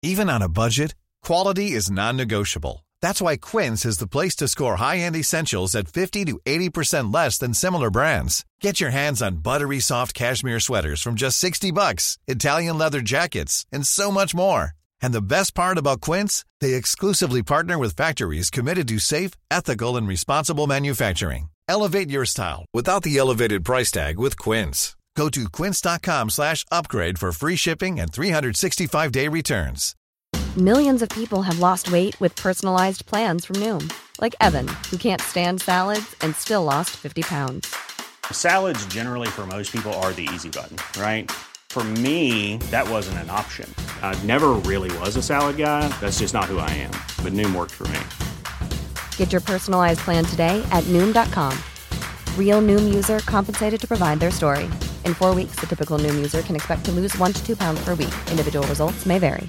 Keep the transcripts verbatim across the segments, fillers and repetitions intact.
Even on a budget, quality is non-negotiable. That's why Quince is the place to score high-end essentials at fifty to eighty percent less than similar brands. Get your hands on buttery soft cashmere sweaters from just sixty bucks, Italian leather jackets, and so much more. And the best part about Quince, they exclusively partner with factories committed to safe, ethical, and responsible manufacturing. Elevate your style without the elevated price tag with Quince. Go to quince.com slash upgrade for free shipping and three sixty-five day returns. Millions of people have lost weight with personalized plans from Noom. Like Evan, who can't stand salads and still lost fifty pounds. Salads generally for most people are the easy button, right? For me, that wasn't an option. I never really was a salad guy. That's just not who I am. But Noom worked for me. Get your personalized plan today at Noom dot com. Real Noom user compensated to provide their story. In four weeks, the typical Noom user can expect to lose one to two pounds per week. Individual results may vary.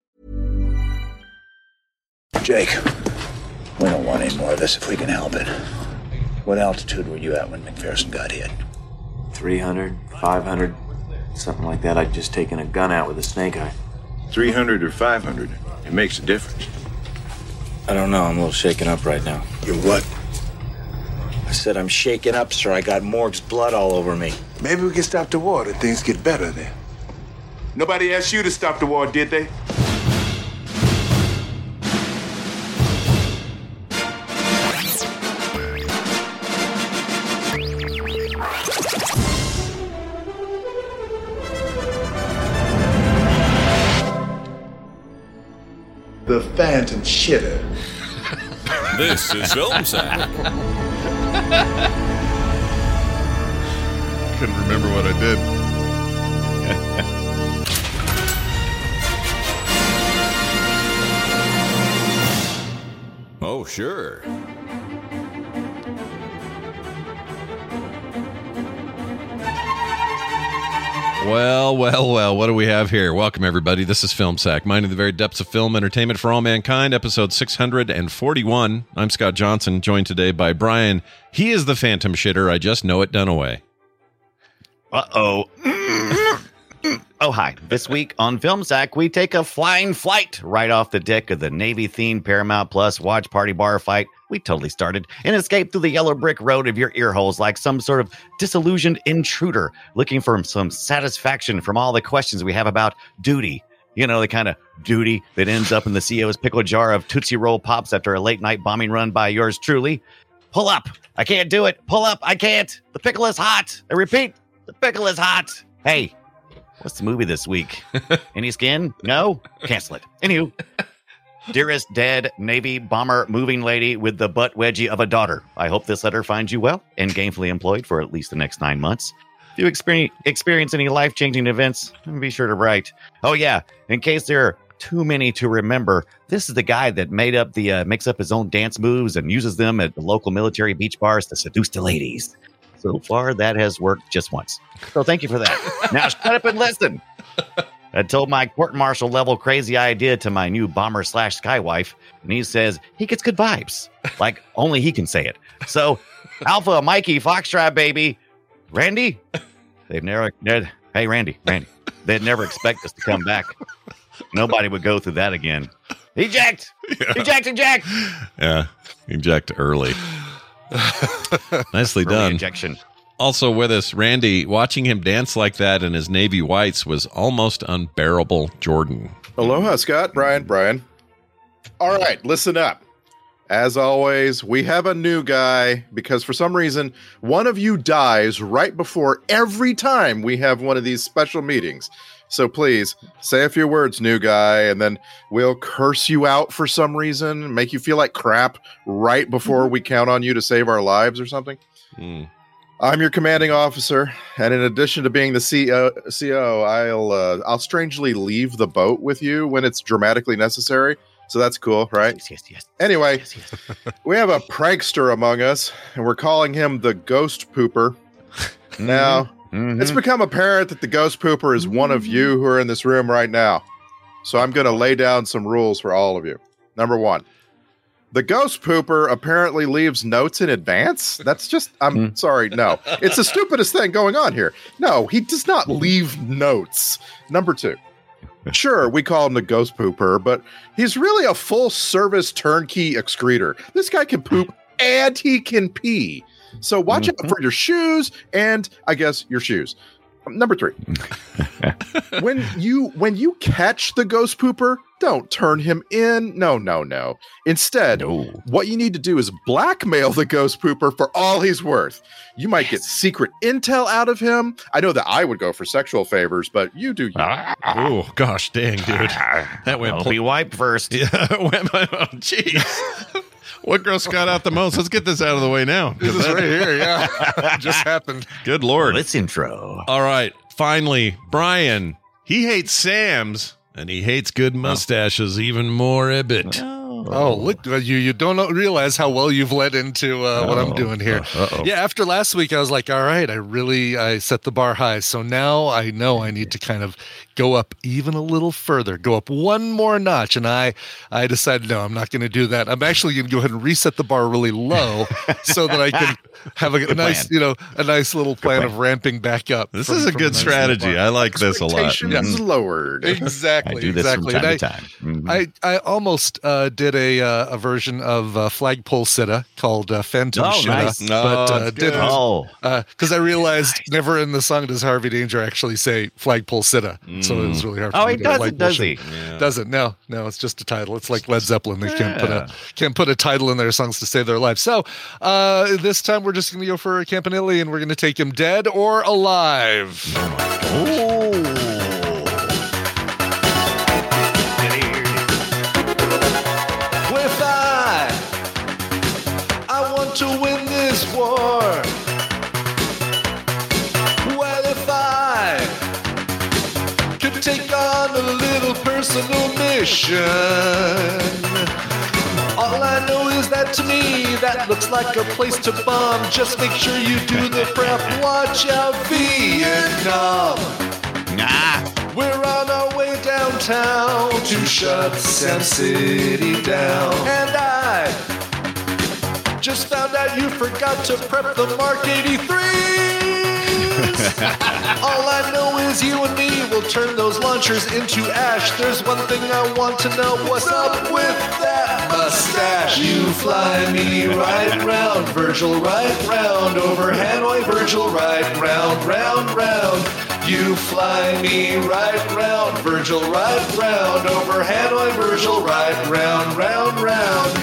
Jake, we don't want any more of this if we can help it. What altitude were you at when McPherson got hit? three hundred, five hundred, something like that. I'd just taken a gun out with a snake eye. three hundred or five hundred, it makes a difference. I don't know, I'm a little shaken up right now. You're what? I said I'm shaken up, sir. I got Morg's blood all over me. Maybe we can stop the war and things get better then. Nobody asked you to stop the war, did they? The Phantom Shitter. This is Film Sack. Couldn't remember what I did. Oh, sure. Well, well, well, what do we have here? Welcome, everybody. This is Film Sack, mining the very depths of film entertainment for all mankind, episode six hundred forty-one. I'm Scott Johnson, joined today by Brian. He is the Phantom Shitter. I just know it, Dunaway. Uh-oh. Oh, hi. This week on Film Sack, we take a flying flight right off the deck of the Navy-themed Paramount Plus watch party bar fight we totally started and escape through the yellow brick road of your ear holes like some sort of disillusioned intruder looking for some satisfaction from all the questions we have about duty. You know, the kind of duty that ends up in the C E O's pickle jar of Tootsie Roll Pops after a late-night bombing run by yours truly. Pull up. I can't do it. Pull up. I can't. The pickle is hot. I repeat, the pickle is hot. Hey, what's the movie this week? Any skin? No? Cancel it. Anywho. Dearest dead Navy bomber moving lady with the butt wedgie of a daughter. I hope this letter finds you well and gainfully employed for at least the next nine months. If you experience, experience any life-changing events, be sure to write. Oh, yeah. In case there are too many to remember, this is the guy that made up the uh, makes up his own dance moves and uses them at the local military beach bars to seduce the ladies. So far, that has worked just once. So thank you for that. Now shut up and listen. I told my court-martial level crazy idea to my new bomber slash skywife, and he says he gets good vibes. Like only he can say it. So, Alpha, Mikey, Foxtrot, baby. Randy? They've never, hey, Randy, Randy. They'd never expect us to come back. Nobody would go through that again. Eject! Yeah. Eject, eject! Yeah, eject early. Nicely early done. Ejection. Also with us, Randy, watching him dance like that in his navy whites was almost unbearable. Jordan. Aloha, Scott. Brian, Brian. All right, listen up. As always, we have a new guy because for some reason, one of you dies right before every time we have one of these special meetings. So please, say a few words, new guy, and then we'll curse you out for some reason, make you feel like crap right before we count on you to save our lives or something. Mm. I'm your commanding officer, and in addition to being the C E O, C O I'll uh, I'll strangely leave the boat with you when it's dramatically necessary. So that's cool, right? Yes, yes, yes. Anyway, yes, yes. We have a prankster among us, and we're calling him the Ghost Pooper. Mm-hmm. Now, mm-hmm. It's become apparent that the Ghost Pooper is one of you who are in this room right now. So I'm going to lay down some rules for all of you. Number one. The Ghost Pooper apparently leaves notes in advance. That's just, I'm mm. sorry, no. It's the stupidest thing going on here. No, he does not leave notes. Number two, Sure, we call him the ghost pooper, but he's really a full-service turnkey excreter. This guy can poop and he can pee. So watch mm-hmm. out for your shoes and, I guess, your shoes. Number three. when you when you catch the ghost pooper, don't turn him in. No, no, no. Instead, no. what you need to do is blackmail the ghost pooper for all he's worth. You might yes. get secret intel out of him. I know that I would go for sexual favors, but you do. You. Ah. Oh, gosh, dang, dude. That went. I'll pl- be wiped first. Yeah, went. Oh, jeez. What gross got out the most? Let's get this out of the way now. This is right here, yeah. Just happened. Good Lord. Let's intro. All right. Finally, Brian. He hates Sam's, and he hates good mustaches oh. even more a bit. Oh. Oh, look, you you don't realize how well you've led into uh, what I'm doing here. Uh-oh. Yeah, after last week, I was like, all right, I really, I set the bar high. So now I know I need to kind of go up even a little further, go up one more notch. And I, I decided, no, I'm not going to do that. I'm actually going to go ahead and reset the bar really low so that I can have a, a nice, you know, a nice little plan, plan of ramping back up. This from, is a good a nice strategy. I like this a lot. Expectations lowered. Exactly. I do this exactly. from time I, to time. Mm-hmm. I, I almost uh, did a uh, a version of uh, Flagpole Sitta called uh, Phantom oh, Shitta, nice. but oh, uh, didn't. Oh, because uh, I realized nice. never in the song does Harvey Danger actually say Flagpole Sitta, mm. so it was really hard. For oh, me he to doesn't, does he? Yeah. Doesn't. No, no. It's just a title. It's like Led Zeppelin. They can't yeah. put a can't put a title in their songs to save their life. So uh, this time we're just going to go for Campanelli, and we're going to take him dead or alive. Oh. To win this war, well, if I could take on a little personal mission, all I know is that to me that looks like a place to bomb. Just make sure you do the prep. Watch out, Vietnam. Nah. We're on our way downtown to shut Sam City down, and I just found out you forgot to prep the Mark eighty-threes. All I know is you and me will turn those launchers into ash. There's one thing I want to know. What's up with that mustache? You fly me right round, Virgil, right round. Over Hanoi, Virgil, right round, round, round. You fly me right round, Virgil, right round. Over Hanoi, Virgil, right round, round, round.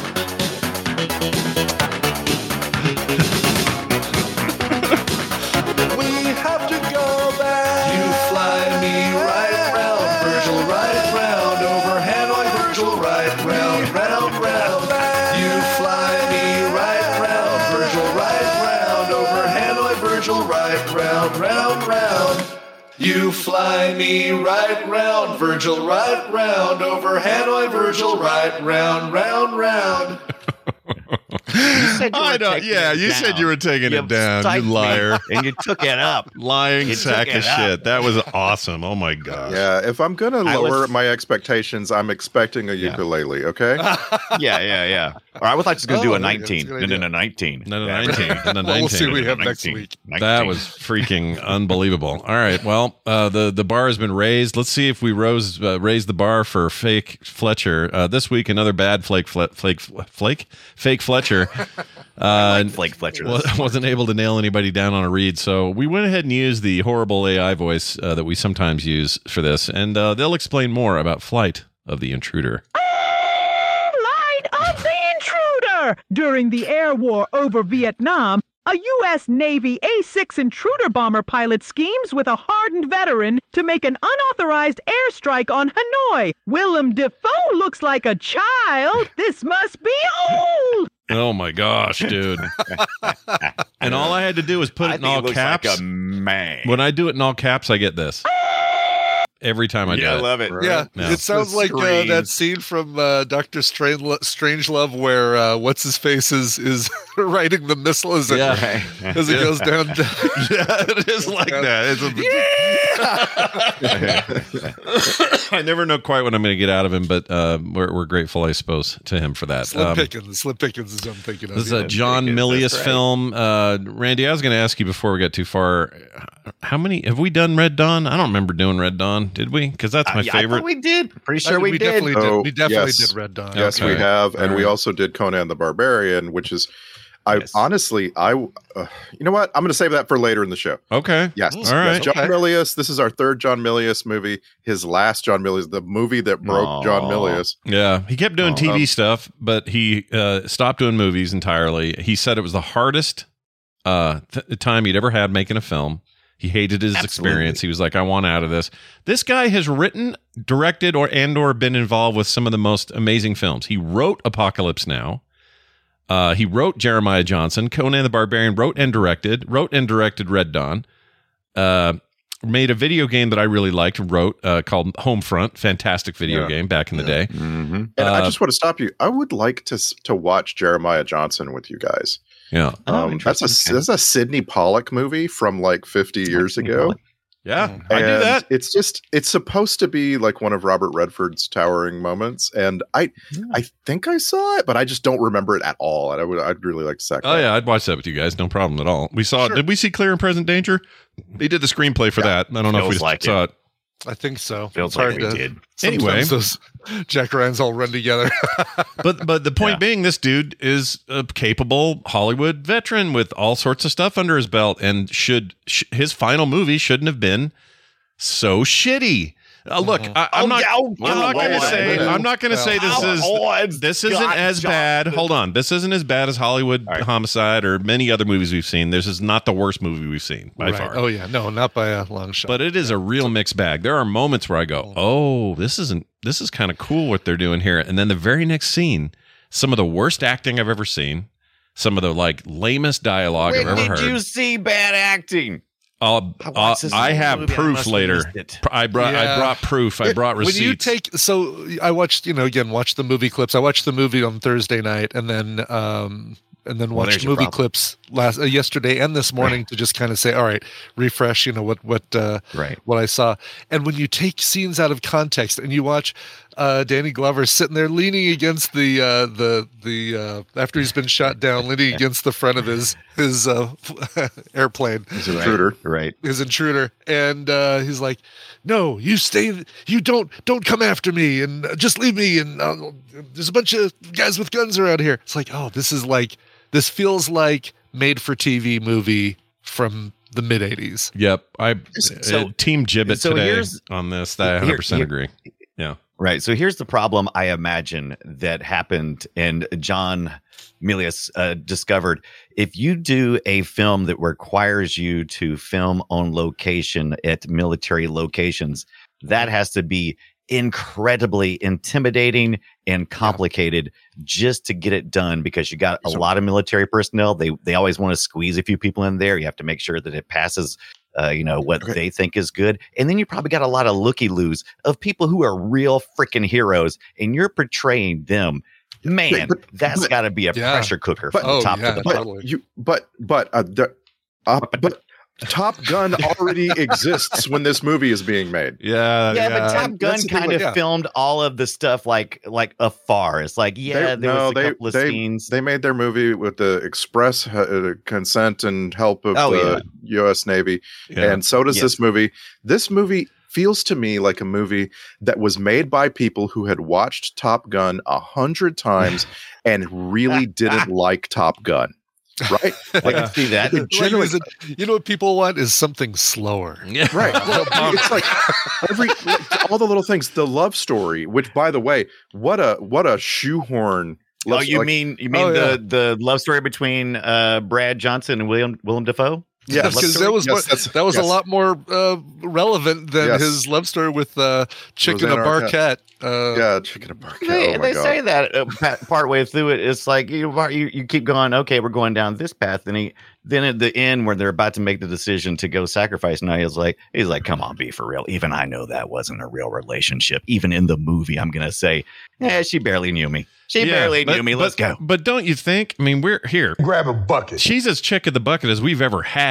Round, round. You fly me right round, Virgil, right round. Over Hanoi, Virgil, right round, round, round. You said you were I know. Yeah, you down. said you were taking you it down. You liar. And you took it up. Lying you sack of shit. That was awesome. Oh my gosh. Yeah, if I'm going to lower was... my expectations, I'm expecting a ukulele, yeah. okay? yeah, yeah, yeah. Or I was like, just going to oh, do a nineteen. No, no, no, nineteen. No, no, nineteen. No, no, nineteen. We'll see what we have next week. That was freaking unbelievable. All right. Well, uh, the, the bar has been raised. Let's see if we rose uh, raise the bar for Fake Fletcher. Uh, this week, another bad Flake, Flake, Flake, Flake, Fake Fletcher. Uh, like Flake Fletcher wasn't able to nail anybody down on a read, so we went ahead and used the horrible A I voice uh, that we sometimes use for this, and uh, they'll explain more about Flight of the Intruder. Flight of the Intruder! During the air war over Vietnam, a U S Navy A six intruder bomber pilot schemes with a hardened veteran to make an unauthorized airstrike on Hanoi. Willem Dafoe looks like a child. This must be old. Oh my gosh, dude. And all I had to do was put it I in all it caps. Like a man. When I do it in all caps, I get this. Every time I yeah, do it. I love it. Right? Yeah, no. It sounds like uh, that scene from uh, Doctor Strange Strangelove where uh, what's his face is is riding the missile as it, yeah. as it goes down. Yeah, it is like that. It's a, I never know quite what I'm going to get out of him, but uh, we're, we're grateful, I suppose, to him for that. Slim Um, Pickens. Slim Pickens is what I'm thinking of. This is a yeah. John Milius right. film. Uh, Randy, I was going to ask you before we got too far, how many have we done Red Dawn? I don't remember doing Red Dawn. Did we? Because that's my Uh, yeah, I favorite. thought we did. Pretty sure I- we, we did. definitely did. Oh, We definitely yes. did Red Dawn. Yes, we Okay. have, and All we right. also did Conan the Barbarian, which is, I Yes. honestly, I, uh, you know what? I'm going to save that for later in the show. Okay. Yes, All yes, right. John Okay. Milius. This is our third John Milius movie. His last John Milius, the movie that broke John Aw. Milius. Yeah, he kept doing Oh, T V um, stuff, but he uh, stopped doing movies entirely. He said it was the hardest uh, th- time he'd ever had making a film. He hated his Absolutely. experience. He was like, "I want out of this." This guy has written, directed, or and or been involved with some of the most amazing films. He wrote Apocalypse Now. Uh, he wrote Jeremiah Johnson. Conan the Barbarian wrote and directed. Wrote and directed Red Dawn. Uh, made a video game that I really liked. Wrote uh, called Homefront. Fantastic video Yeah. game back in the day. Mm-hmm. And I Uh, just want to stop you. I would like to s- to watch Jeremiah Johnson with you guys. Yeah. Oh, Um, that's a interesting. that's a Sidney Pollack movie from like fifty years Sidney ago. Pollack. Yeah, Mm. I do And that. It's just it's supposed to be like one of Robert Redford's towering moments, and I I think I saw it, but I just don't remember it at all. And I would I'd really like to sack. Oh that. yeah, I'd watch that with you guys. No problem at all. We saw. Sure. Did we see Clear and Present Danger? They did the screenplay for that. I don't know if we Feels just like saw it. I think so. Feels It's like hard we to- did. Anyway. Sometimes those Jack Ryan's all run together. But but the point Yeah. being, this dude is a capable Hollywood veteran with all sorts of stuff under his belt, and should sh- his final movie shouldn't have been so shitty. Uh, look, I, I'm Oh, not. yeah, oh, I'm not going to Lord. say. I'm not going to say this Oh, is. Lord. This isn't God, as John. bad. Hold on. This isn't as bad as Hollywood All right. Homicide or many other movies we've seen. This is not the worst movie we've seen by Right. far. Oh yeah, no, not by a long shot. But it is a real mixed bag. There are moments where I go, "Oh, this isn't. This is kind of cool what they're doing here." And then the very next scene, some of the worst acting I've ever seen, some of the like lamest dialogue When I've ever did heard. you see bad acting? I'll- I uh, watched this I whole have movie, I proof must have later. missed it. I brought. I Yeah. brought proof. I brought receipts. When you take, so I watched, you know, again, watched the movie clips. I watched the movie on Thursday night, and then, um, and then Well, watched there's your movie problem. clips last uh, yesterday and this morning to just kind of say, all right, refresh, you know, what what uh, Right. what I saw. And when you take scenes out of context and you watch uh, Danny Glover sitting there leaning against the uh, the the uh, after he's been shot down, leaning against the front of his his uh, airplane, He's an intruder. Right. his intruder, and uh, he's like, "No, you stay. You don't don't come after me, and uh, just leave me. And uh, there's a bunch of guys with guns around here." It's like, oh, this is like this feels like made for T V movie from the mid eighties. Yep. I So- uh, team Gibbet so today here's- on this. That I one hundred percent here- agree. Yeah. Right. So here's the problem I imagine that happened and John Milius uh, discovered. If you do a film that requires you to film on location at military locations, that has to be incredibly intimidating and complicated just to get it done because you got a lot of military personnel. They they always want to squeeze a few people in there. You have to make sure that it passes Uh, you know, what Okay. they think is good. And then you probably got a lot of looky-loos of people who are real freaking heroes and you're portraying them. Man, But- that's but- got to be a Yeah. pressure cooker But- from the Oh, top yeah, to the But bottom. totally. you, but but uh, the, uh, but Top Gun already exists when this movie is being made. Yeah. Yeah, but Top And Gun that's the thing, kind of like, yeah. filmed all of the stuff like like afar. It's like, yeah, They- there was a they, couple of they, scenes. They made their movie with the express uh, consent and help of Oh, the U S Navy, Yeah. and so does Yes. this movie. This movie feels to me like a movie that was made by people who had watched Top Gun a hundred times and really didn't like Top Gun. Right? I can see that. They Like, generally- is it- you know what people want is something slower. Yeah. Right. Well, it's like every like, all the little things. The love story, which by the way, what a what a shoehorn. Oh, love- you like, mean you mean Oh, yeah. the the love story between uh, Brad Johnson and William Willem Dafoe? yeah, because love that story? was Yes, more- that's- that was yes. a lot more uh, relevant than Yes. his love story with uh, Chicken Rosanna a Barquette. Uh, Yeah, chicken and bark. They, Oh my they God. say that uh, pa- part way through it. It's like you, you you keep going. Okay, we're going down this path. And he then at the end where they're about to make the decision to go sacrifice. Now he's like he's like, come on, be for real. Even I know that wasn't a real relationship. Even in the movie, I'm gonna say, yeah, she barely knew me. She Yeah, barely but- knew me. Let's but- go. But don't you think? I mean, we're here. Grab a bucket. She's as chick of the bucket as we've ever had.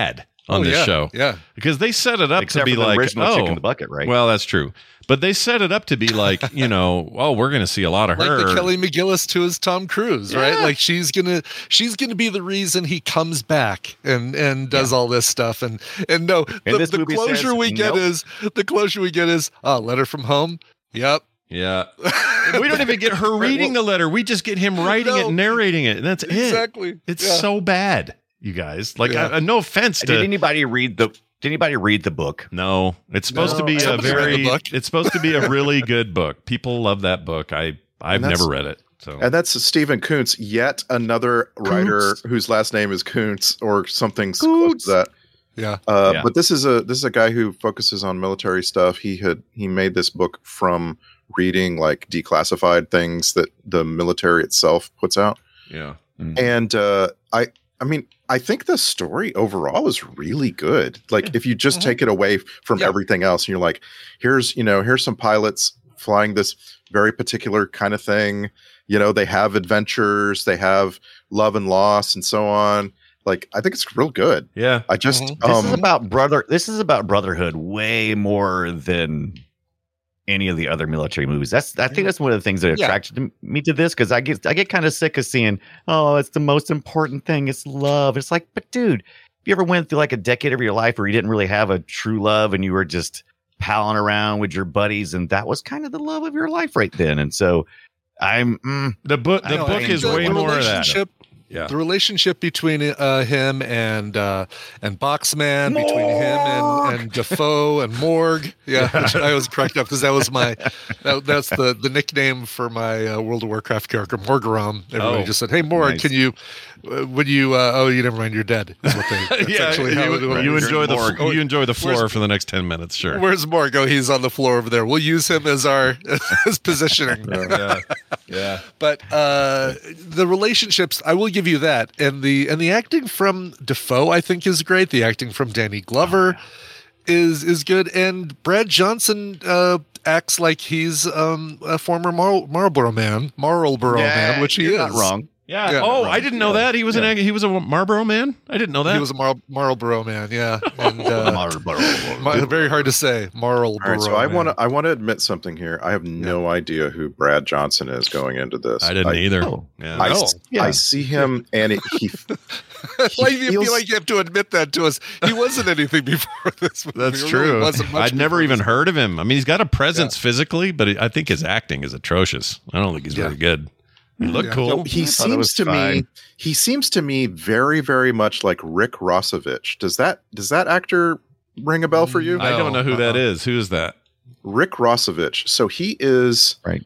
on Oh, this yeah, show. yeah. Because they set it up Except to be for the like, original oh, Chick in the Bucket, right? Well, that's true. But they set it up to be like, you know, oh, we're going to see a lot of Like her. the Kelly McGillis to his Tom Cruise, right? Yeah. Like she's gonna she's gonna be the reason he comes back and and does all this stuff. And and no, And the, this the movie closure says, we get nope. is the closure we get is oh, letter from home. Yep. Yeah. We don't even get her reading the letter. We just get him writing it No. and narrating it. And that's it. Exactly. It's Yeah. so bad, you guys. Like, Yeah. uh, no offense to. Did anybody read the Did anybody read the book? No, it's supposed No, to be a somebody read very. the book. It's supposed to be a really good book. People love that book. I I've And that's- never read it. So And that's Stephen Kuntz, yet another writer whose last name is Kuntz or something close to that. Yeah. Uh, Yeah. But this is a this is a guy who focuses on military stuff. He had he made this book from reading like declassified things that the military itself puts out. yeah. And uh, I I mean I think the story overall is really good. Like if you just take it away from Yeah. everything else, and you're like, here's you know here's some pilots flying this very particular kind of thing. You know, they have adventures, they have love and loss, and so on. Like I think it's real good. Yeah. I just Mhm. This um, is about brother. This is about brotherhood way more than any of the other military movies. That's I think that's one of the things that Yeah. attracted me to this because I get I get kind of sick of seeing oh it's the most important thing it's love. It's like but dude, if you ever went through like a decade of your life where you didn't really have a true love and you were just palling around with your buddies and that was kind of the love of your life right then. And so I'm mm, The book. I The know, book I is enjoy way the more of that. relationship. Yeah. The relationship between uh, him and uh, and Boxman, between him and, and Defoe and Morg. Yeah, which I was cracked up because that was my that, that's the, the nickname for my uh, World of Warcraft character, Morgaram. Everybody Oh, just said, "Hey, Morg, nice. can you? Uh, would you? Uh, oh, you never mind, you're dead." Is what they Yeah, essentially how it you, works. you enjoy the Morg. you enjoy the floor Where's- for the next ten minutes. Sure. Where's Morg? Oh, he's on the floor over there. We'll use him as our as positioning. yeah. Yeah. But uh, the relationships, I will give you that, and the and the acting from Defoe, I think, is great. The acting from Danny Glover is is good, and Brad Johnson uh, acts like he's um, a former Mar- Marlboro man, Marlboro man, which he you're is. not wrong. Yeah. Yeah. Oh, I didn't know that he was an he was a Marlboro man. I didn't know that. He was a Mar- Marlboro man, yeah, and uh, Mar- very hard to say, Marlboro. all right, so I man. want to I want to admit something here. I have no idea who Brad Johnson is going into this. I didn't either. Oh. Yeah. I, No. s- Yeah. I see him, and it, he Why do you feels- feel like you have to admit that to us? He wasn't anything before this movie. That's He really true. wasn't much I'd never before even this heard of him. I mean, he's got a presence physically, but I think his acting is atrocious. I don't think he's Yeah. very good. He looked Yeah. cool. No, he I thought it seems was to me fine. he seems to me very very much like Rick Rossovich. Does that does that actor ring a bell for you? I don't know who that uh-uh. is. Who is that? Rick Rossovich. So he is Right.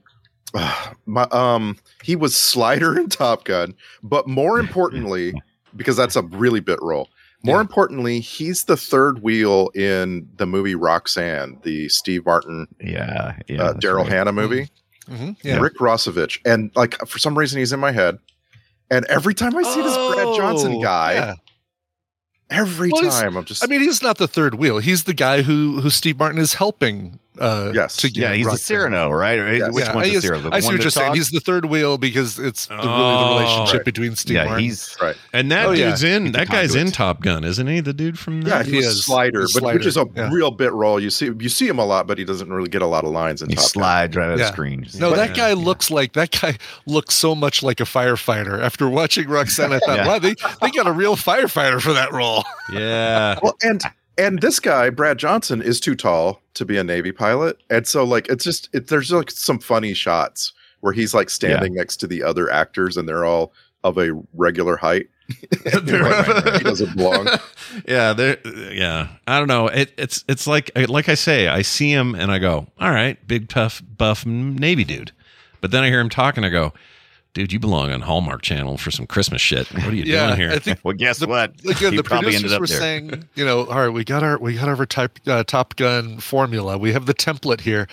my, um he was Slider in Top Gun, but more importantly, because that's a really bit role. More Yeah. importantly, he's the third wheel in the movie Roxanne, the Steve Martin, Yeah. yeah uh, that's Daryl right. Hannah movie. Mhm, yeah. Rick Rossovich, and like for some reason he's in my head. And every time I see this Brad Johnson Oh, guy, Yeah. every Well, he's- time I'm just I mean, he's not the third wheel. He's the guy who who Steve Martin is helping. Uh, Yes. to get Yeah, he's a Roxanne. Cyrano, right? Or Yes. Which Yeah, one's I, the guess- Cyrano? The I see one what that you're saying. talks? He's the third wheel because it's the, really the Oh, relationship right. between Steve yeah, Martin. he's right. And that Oh, yeah. dude's in. He's That a guy's in conduit. Top Gun, isn't he? The dude from Yeah, that? he, He was is. Slider, He's but which is a Slider, yeah. real bit role. You see, you see him a lot, but he doesn't really get a lot of lines in he Top Gun. slides right out of Yeah. the screen. No, Yeah. that guy looks like that guy looks so much like a firefighter. After watching Roxanne, I thought, Yeah. wow, they, they got a real firefighter for that role. Yeah. Well, and and this guy Brad Johnson is too tall to be a Navy pilot, and so like it's just it, there's like some funny shots where he's like standing next to the other actors, and they're all of a regular height. You're like, he doesn't belong. Yeah, there. Yeah, I don't know. It, it's it's like like I say, I see him and I go, all right, big tough buff Navy dude. But then I hear him talking, I go, dude, you belong on Hallmark Channel for some Christmas shit. What are you Yeah, doing here? I think Well, guess the, what? Again, He the probably ended producers up were there. saying, you know, all right, we got our we got our type, uh, Top Gun formula. We have the template here.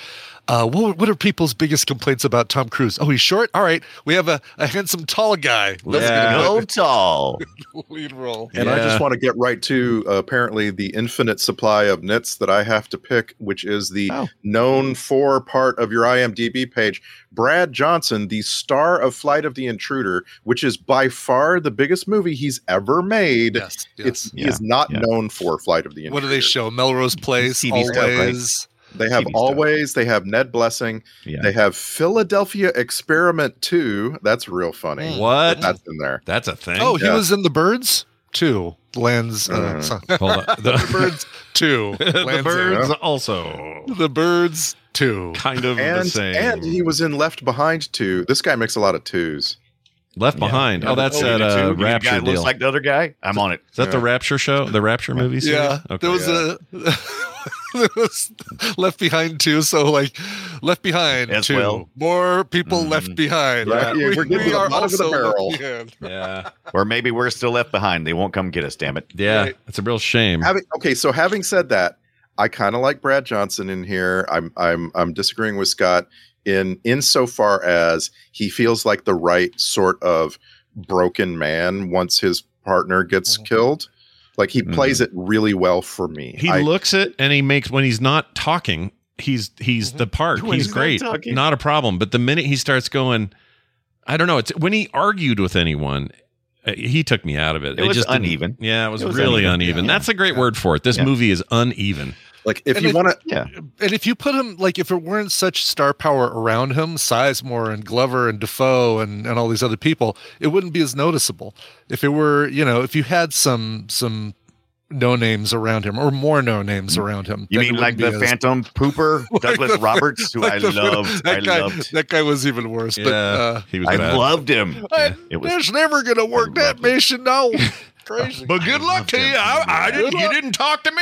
Uh, what, what are people's biggest complaints about Tom Cruise? Oh, he's short? All right. We have a, a handsome, tall guy. Let's yeah. go tall. Lead role. And yeah. I just want to get right to uh, apparently the infinite supply of nits that I have to pick, which is the oh. known for part of your I M D B page. Brad Johnson, the star of Flight of the Intruder, which is by far the biggest movie he's ever made. Yes, yes. It's yeah, he is not yeah. known for Flight of the Intruder. What do they show? Melrose Place, T V Always. Stuff, right? They have T V Always. Stuff. They have Ned Blessing. Yeah. They have Philadelphia Experiment two. That's real funny. What? That's in there. That's a thing. Oh, he yeah. was in The Birds too. Lands. Uh, uh, hold on. The, the Birds two. The Birds yeah. also. The Birds two. Kind of and, the same. And he was in Left Behind two. This guy makes a lot of twos. Left Behind. Yeah. Oh, that's oh, that uh, the Rapture guy deal. Looks like the other guy. I'm on it. Is that yeah. the Rapture show? The Rapture movie series? Yeah. Okay. There was Yeah. a there was Left Behind two. So like Left Behind As two. well. More people Mm. left behind. Yeah, yeah, we're getting to the are bottom of the also barrel. left behind. Yeah. Or maybe we're still left behind. They won't come get us, damn it. Yeah. Right. It's a real shame. Having, okay, so having said that, I kind of like Brad Johnson in here. I'm I'm I'm disagreeing with Scott in insofar as he feels like the right sort of broken man once his partner gets mm-hmm. killed. Like he plays mm-hmm. it really well for me. He I, looks it and he makes when he's not talking, he's he's mm-hmm. the part. When he's, he's great. not talking. Not a problem. But the minute he starts going, I don't know, it's when he argued with anyone, uh, he took me out of it. It, it was just uneven. Yeah, it was, it was really uneven. uneven. Yeah. That's a great Yeah. word for it. This Yeah. movie is uneven. like if And you it- want to Yeah. And if you put him, like, if it weren't such star power around him, Sizemore and Glover and Defoe and, and all these other people, it wouldn't be as noticeable. If it were, you know, if you had some some no names around him or more no names around him. You then it mean like wouldn't the be as- Phantom Pooper, like Douglas the- Roberts, who like I the- loved. I That guy, loved. that guy was even worse. But uh, he was I bad. loved him. I, It was. it's never gonna work. I That loved it. mission, no. Crazy. But good luck to you. I, I didn't, you didn't talk to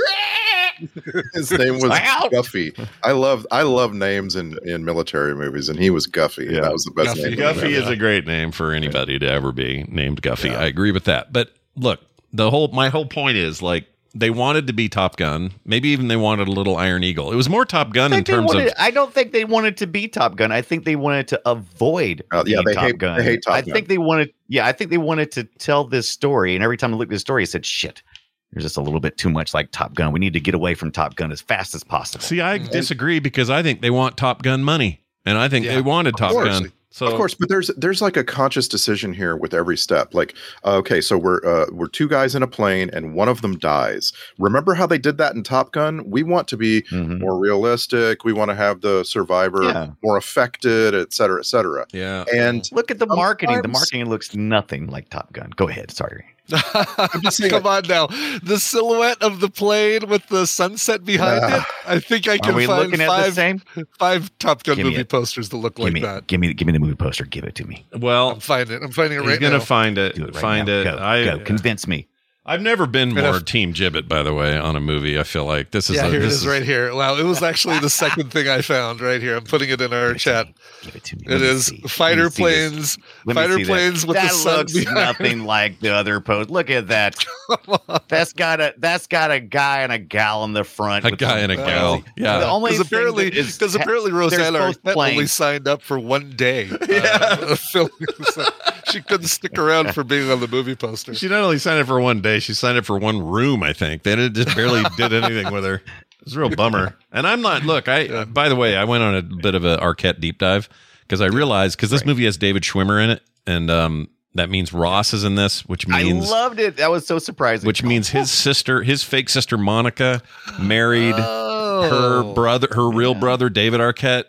me. his name was Wow. Guffy. I love I love names in, in military movies, and he was Guffy. Yeah. That was the best Guffy. name. Guffy ever. is a great name for anybody to ever be named Guffy. Yeah. I agree with that. But look, the whole my whole point is like they wanted to be Top Gun. Maybe even they wanted a little Iron Eagle. It was more Top Gun I in think they terms wanted, of I don't think they wanted to be Top Gun. I think they wanted to avoid Uh, yeah, being they Top hate- Gun. they hate Top I Gun. think they wanted. Yeah, I think they wanted to tell this story, and every time I looked at this story, I said, "Shit, there's just a little bit too much like Top Gun. We need to get away from Top Gun as fast as possible." See, I disagree because I think they want Top Gun money, and I think Yeah, they wanted of Top course. Gun. So Of course, but there's there's like a conscious decision here with every step. Like, uh, okay, so we're uh, we're two guys in a plane, and one of them dies. Remember how they did that in Top Gun? We want to be Mhm. more realistic. We want to have the survivor Yeah. more affected, et cetera, et cetera. yeah, And Look at the marketing. The Sometimes- marketing looks nothing like Top Gun. Go ahead. Sorry. I'm just saying, Come on now. The silhouette of the plane with the sunset behind Ah. it. I think I Are can we find looking at the five, same? five Top Gun Give me movie it. posters that look Give like me, that. give me, give me the movie poster. Give it to me. well, I'm finding it. I'm finding it he's right gonna now. find it. Do it right find now. it. Go, I go. Convince me. I've never been Right more off- Team Gibbet, by the way, on a movie. I feel like this is yeah, a, here it this is right here. Wow, it was actually the second thing I found right here. I'm putting it in our Give it to chat. me. Give it to me. It Let me is see. fighter Let me see this. planes, Let me fighter see that. planes with that the sun looks behind. nothing like the other post. Look at that. That's got a that's got a guy and a gal in the front. A with guy some and a crazy- gal. Yeah. The only Because thing apparently, that is- because apparently they're Rosanna both Arquette only planes. signed up for one day. Yeah. uh, filming. So she couldn't stick around for being on the movie poster. She not only signed up for one day, she signed up for one room. I think they did, just barely did anything with her. It was a real bummer. And I'm not. Look, I. Yeah. By the way, I went on a bit of a Arquette deep dive because I realized because this Right. movie has David Schwimmer in it, and um, that means Ross is in this, which means I loved it. That was so surprising. which means his sister, his fake sister Monica, married Oh. her brother, her real brother David Arquette.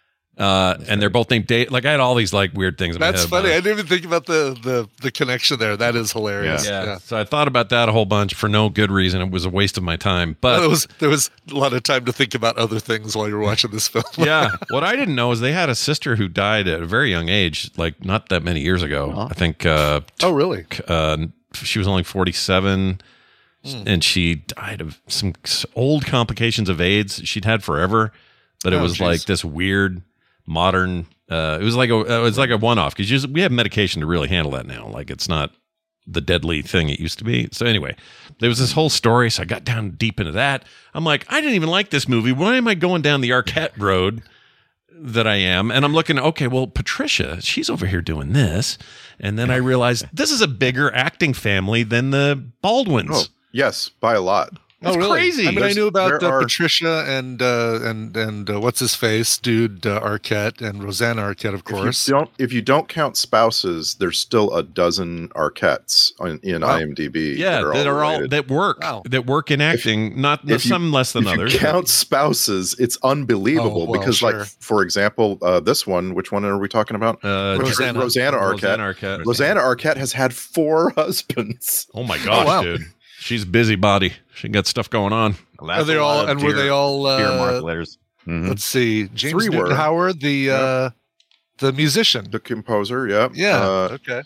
Uh, and they're both named Dave. Like I had all these like weird things. In my That's head funny. about I it. didn't even think about the the the connection there. That is hilarious. Yeah. So I thought about that a whole bunch for no good reason. It was a waste of my time. But there was there was a lot of time to think about other things while you were watching this film. yeah, what I didn't know is they had a sister who died at a very young age, like not that many years ago. Huh? I think. Uh, Oh, really? uh, she was only forty-seven, Hmm. and she died of some old complications of AIDS she'd had forever. But it Oh, was geez. like this weird modern. Uh, it was like a it was like a one off because we have medication to really handle that now. Like it's not the deadly thing it used to be. So anyway, there was this whole story. So I got down deep into that. I'm like, I didn't even like this movie. Why am I going down the Arquette road that I am? And I'm looking, okay, well, Patricia, she's over here doing this. And then I realized this is a bigger acting family than the Baldwins. Oh, yes, by a lot. It's oh, really? crazy. I mean, I knew about uh, are- Patricia and uh, and and uh, what's his face, dude uh, Arquette and Rosanna Arquette, of course. If you don't, if you don't count spouses, there's still a dozen Arquettes in, in Wow. IMDb. Yeah, that are all, related. that work Wow. that work in acting. Not If you- some less than if others. you count spouses, it's unbelievable Oh, well, because, sure. like, for example, uh, this one. Which one are we talking about? Uh, Rosanna, Rosanna Arquette. Rosanna Arquette. Rosanna Arquette has had four husbands. Oh my gosh, wow. dude. She's a busybody. She got stuff going on. Are they all? And were they all? Peter Mark Uh, letters. Mhm. let's see, James Three Newton were. Howard, the Yeah. uh, the musician. The composer, yeah. Yeah. Uh, okay.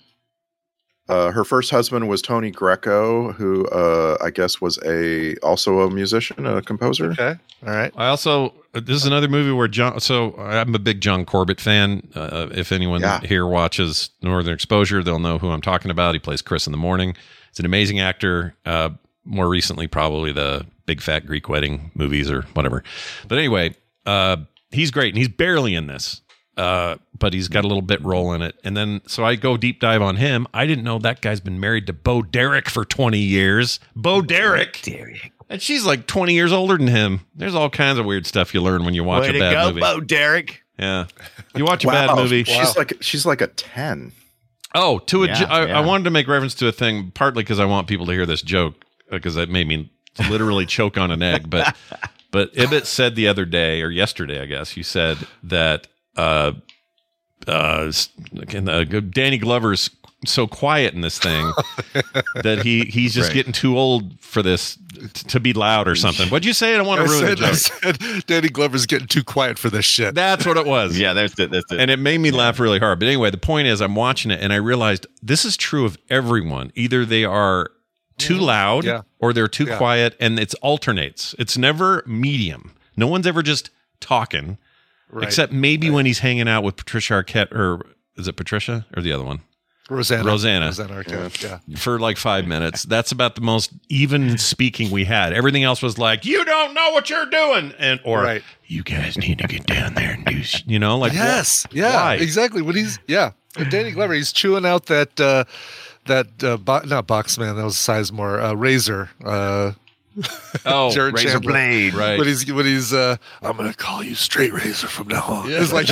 uh, her first husband was Tony Greco, who uh, I guess was a also a musician, a composer. Okay. All right. I also, this is another movie where John, so I'm a big John Corbett fan. Uh, if anyone Yeah. here watches Northern Exposure, they'll know who I'm talking about. He plays Chris in the Morning. He's an amazing actor. Uh, more recently, probably the Big Fat Greek Wedding movies or whatever. But anyway, uh, he's great. And he's barely in this, uh, but he's got a little bit role in it. And then, so I go deep dive on him. I didn't know that guy's been married to Bo Derek for twenty years. Bo Derek. Derek. And she's like twenty years older than him. There's all kinds of weird stuff you learn when you watch Way a to bad go, movie. Bo Derek. Yeah. You watch a Wow, bad movie. She's like she's like a ten. Oh, to a Yeah, jo- I, yeah. I wanted to make reference to a thing, partly because I want people to hear this joke, because that made me literally choke on an egg. But but Ibbott said the other day, or yesterday, I guess, you said that uh, uh, s- and, uh, Danny Glover's so quiet in this thing that he he's just Right. getting too old for this t- to be loud or something. What'd you say? I don't want I to ruin said, the I joke. said Danny Glover's getting too quiet for this shit. That's what it was. Yeah, that's it. That's it. And it made me laugh really hard. But anyway, the point is, I'm watching it and I realized this is true of everyone. Either they are too loud Yeah. or they're too Yeah. quiet, and it's alternates. It's never medium. No one's ever just talking, Right. except maybe when he's hanging out with Patricia Arquette, or is it Patricia or the other one? Rosanna. Rosanna. Rosanna Arquette. Yeah. For like five minutes. That's about the most even speaking we had. Everything else was like, you don't know what you're doing. And, or, Right. you guys need to get down there and do, sh-" you know, like, Yes. wh- Yeah. why? Exactly. When he's yeah, and Danny Glover, he's chewing out that uh, that uh, bo- not Boxman. That was Sizemore. Uh, Razor. Uh, Oh, Jared Razor Chandler. Blade. right. When he's when he's uh, I'm gonna call you Straight Razor from now on. Yeah. It's like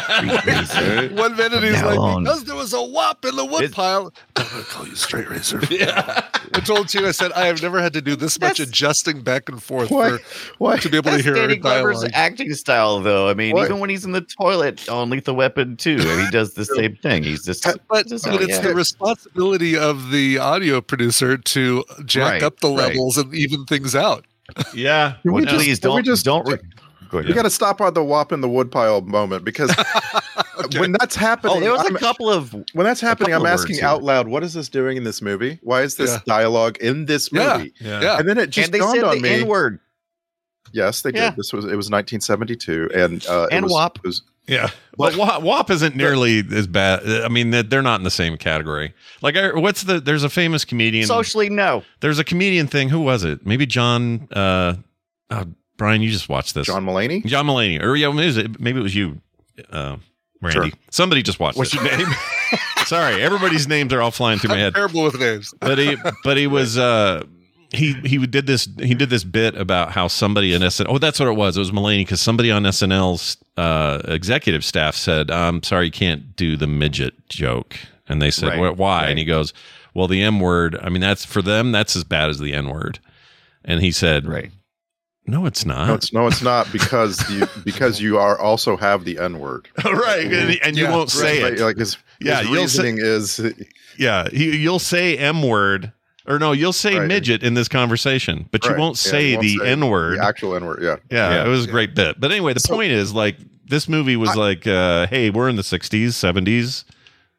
one minute he's Now like, on. because there was a wop in the wood It's- pile. I'm gonna call you Straight Razor. from Yeah. now on. I told you, I said I have never had to do this much That's- adjusting back and forth Why? for Why? to be able to That's hear Danny our Glover's dialogue. acting style, though. I mean, What? even when he's in the toilet on Lethal Weapon two, he does the same thing. He's just, But, just but oh, it's yeah. the responsibility of the audio producer to jack Right, up the right. levels and even things out. Yeah. Can we Well, just- please can we don't just- don't. Re- Go We ahead. got to stop on the whop in the woodpile moment because when that's happening, Oh, there was I'm- a couple of when that's happening, I'm couple of asking words here. out loud, what is this doing in this movie? Why is this Yeah. dialogue in this Yeah. movie? Yeah. Yeah. And then it just and they dawned said on the me. N word. Yes, they did. Yeah. This was it was nineteen seventy-two, and uh, it And was, WAP. it was Yeah, but W A P isn't nearly as bad. I mean, they're they're not in the same category. Like, I- what's the? There's a famous comedian. Socially, no. There's a comedian thing. Who was it? Maybe John. Uh, uh, Brian, you just watched this. John Mulaney. John Mulaney, or yeah, maybe it was, maybe it was you, uh, Randy. Sure. Somebody just watched. What's it. your name? Sorry, everybody's names are all flying through my I'm head. terrible with names. But he, but he was. Uh, he he did this. He did this bit about how somebody in S N L. Oh, that's what it was. It was Mulaney because somebody on S N L's uh, executive staff said, "I'm sorry, you can't do the midget joke." And they said, Right, well, "Why?" right. And he goes, "Well, the M word. I mean, that's for them. That's as bad as the N word." And he said, Right. No, it's not. No, it's no, it's not because you because you are also have the N word, right, and, and you Yeah, won't say right, it. Like his, Yeah, his you'll say- reasoning is Yeah, he, you'll say M word, or no, you'll say Right. midget in this conversation, but you right, won't yeah, say you won't the say N word. the actual N word. Yeah, Yeah, Yeah. it was a great bit. But anyway, the So- point is, like, this movie was like, uh, hey, we're in the sixties, seventies.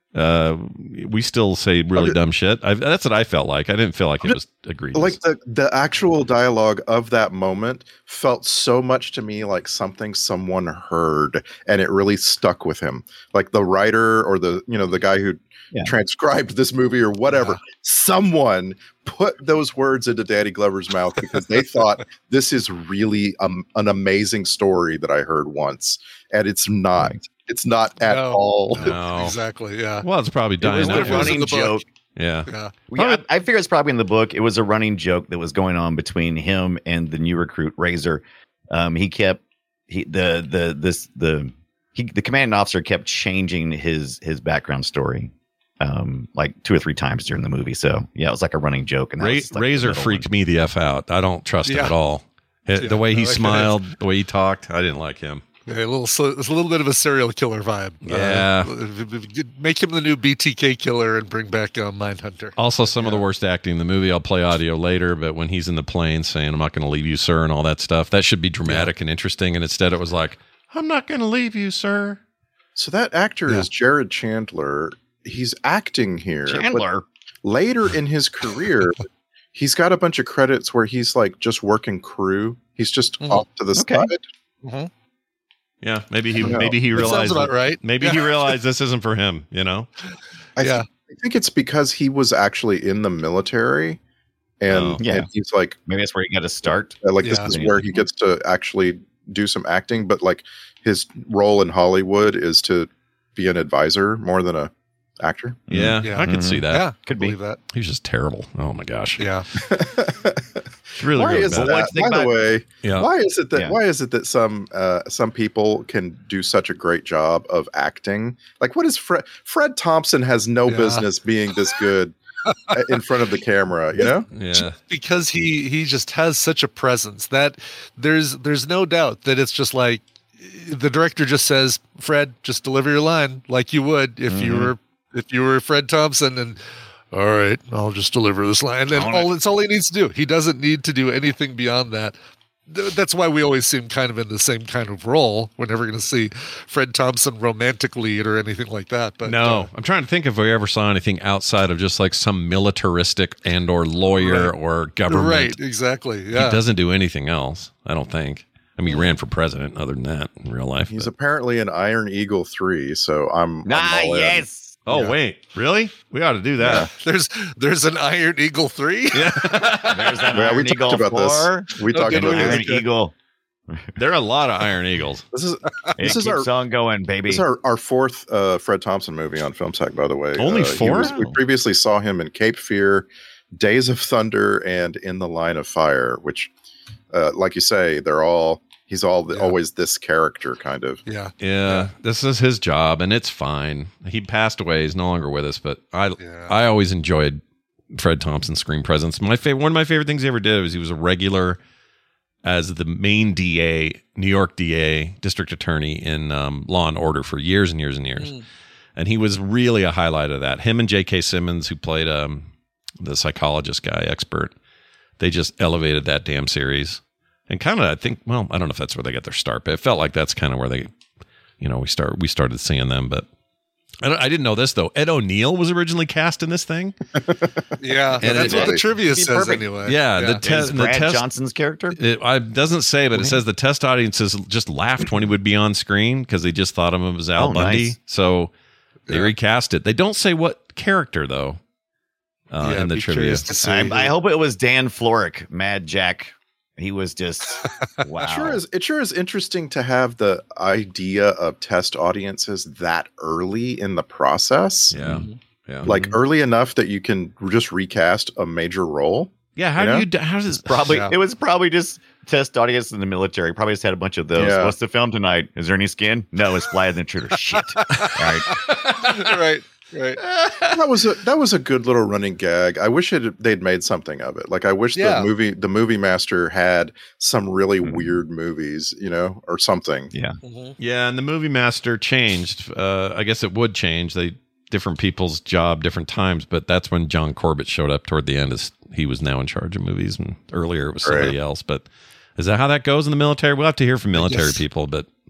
uh, we still say really dumb shit. I, that's what I felt like. I didn't feel like it was egregious. Like the, the actual dialogue of that moment felt so much to me like something someone heard, and it really stuck with him. Like the writer or the, you know, the guy who yeah. transcribed this movie or whatever, yeah. someone put those words into Danny Glover's mouth because they thought this is really um, an amazing story that I heard once, and it's not. Right. It's not at no, all. No. Exactly. Yeah. Well, it's probably dying. It was a running joke. Yeah. yeah. yeah I, I figure it's probably in the book. It was a running joke that was going on between him and the new recruit Razor. Um, he kept he the the this the he the commanding officer kept changing his his background story, um, like two or three times during the movie. So yeah, it was like a running joke. And that Ra- was like Razor freaked one. me the f out. I don't trust yeah. him at all. It, yeah, the way he like smiled, the way he talked, I didn't like him. Yeah, a little, it's a little bit of a serial killer vibe. Yeah, uh, make him the new B T K killer and bring back uh, Mindhunter. Also, some yeah. of the worst acting in the movie. I'll play audio later, but when he's in the plane saying, "I'm not going to leave you, sir," and all that stuff, that should be dramatic yeah. and interesting. And instead, it was like, "I'm not going to leave you, sir." So that actor yeah. is Jared Chandler. He's acting here. Chandler. Later in his career, he's got a bunch of credits where he's like just working crew. He's just mm-hmm. off to the okay. side. Mm-hmm. Yeah, maybe he maybe he that realized about right. maybe yeah. he realized this isn't for him, you know. I yeah, think, I think it's because he was actually in the military, and, oh, yeah. and he's like maybe that's where he got to start. Like yeah. this is where he gets to actually do some acting, but like his role in Hollywood is to be an advisor more than a actor. Yeah, yeah. I could mm-hmm. see that. Yeah, could believe be that. He was just terrible. Oh my gosh. Yeah. It's really, why really is bad. that? By the way, yeah. why is it that yeah. why is it that some uh, some people can do such a great job of acting? Like, what is Fred? Fred Thompson has no yeah. business being this good in front of the camera. You know? Yeah. Because he he just has such a presence that there's there's no doubt that it's just like the director just says, "Fred, just deliver your line like you would if mm-hmm. you were if you were Fred Thompson." And all right, I'll just deliver this line. And all it's all he needs to do. He doesn't need to do anything beyond that. That's why we always seem kind of in the same kind of role. We're never going to see Fred Thompson romantic lead or anything like that. But no, uh, I'm trying to think if we ever saw anything outside of just like some militaristic and or lawyer right. or government. Right, exactly. Yeah. He doesn't do anything else, I don't think. I mean, he ran for president other than that in real life. He's but. apparently an Iron Eagle three, so I'm, I'm ah, all in. yes. Oh, yeah. wait, really? We ought to do that. Yeah. There's there's an Iron Eagle three. Yeah. There's an yeah, Iron we Eagle talked about four. this. We talked Okay, about Iron this. Eagle. There are a lot of Iron Eagles. This is It this is keeps our on going, baby. this is our, our fourth uh, Fred Thompson movie on FilmSack, by the way. Only Uh, he four? was- we previously saw him in Cape Fear, Days of Thunder, and In the Line of Fire, which, uh, like you say, they're all he's all Yeah. always this character kind of. Yeah. Yeah, Yeah. this is his job, and it's fine. He passed away; he's no longer with us. But I, Yeah. I always enjoyed Fred Thompson's screen presence. My favorite, one of my favorite things he ever did was he was a regular as the main D A, New York D A, district attorney in um, Law and Order for years and years and years, Mm. and he was really a highlight of that. Him and J K. Simmons, who played um, the psychologist guy, expert, they just elevated that damn series. And kind of, I think, well, I don't know if that's where they got their start, but it felt like that's kind of where they, you know, we start we started seeing them. But I, don't, I didn't know this though. Ed O'Neill was originally cast in this thing. Yeah, And that's it- what the it- trivia Be says perfect. anyway. Yeah, the Is test. The Brad test. Johnson's character? It I, doesn't say, but it says the test audiences just laughed when he would be on screen because they just thought of him as Al Oh, Bundy. nice. So they Yeah. recast it. They don't say what character though. Uh, Yeah, in the be trivia. curious to see. I, I hope it was Dan Florek, Mad Jack. He was just wow. It sure is. It sure is interesting to have the idea of test audiences that early in the process. Yeah, yeah. Like early enough that you can just recast a major role. Yeah, how You do know? you? do- How does this Probably Yeah. it was probably just test audience in the military. Probably just had a bunch of those. Yeah. What's the film tonight? Is there any skin? No, it's Flight of the Intruder. Shit. All right. right, right. that was a that was a good little running gag. I wish it, they'd made something of it. Like I wish Yeah. the movie the movie master had some really Mhm. weird movies, you know, or something. Yeah. Mhm. Yeah, and the movie master changed. Uh, I guess it would change. They different people's job, different times. But that's when John Corbett showed up toward the end. As he was now in charge of movies, and earlier it was somebody Right. else. But is that how that goes in the military? We'll have to hear from military guess- people. But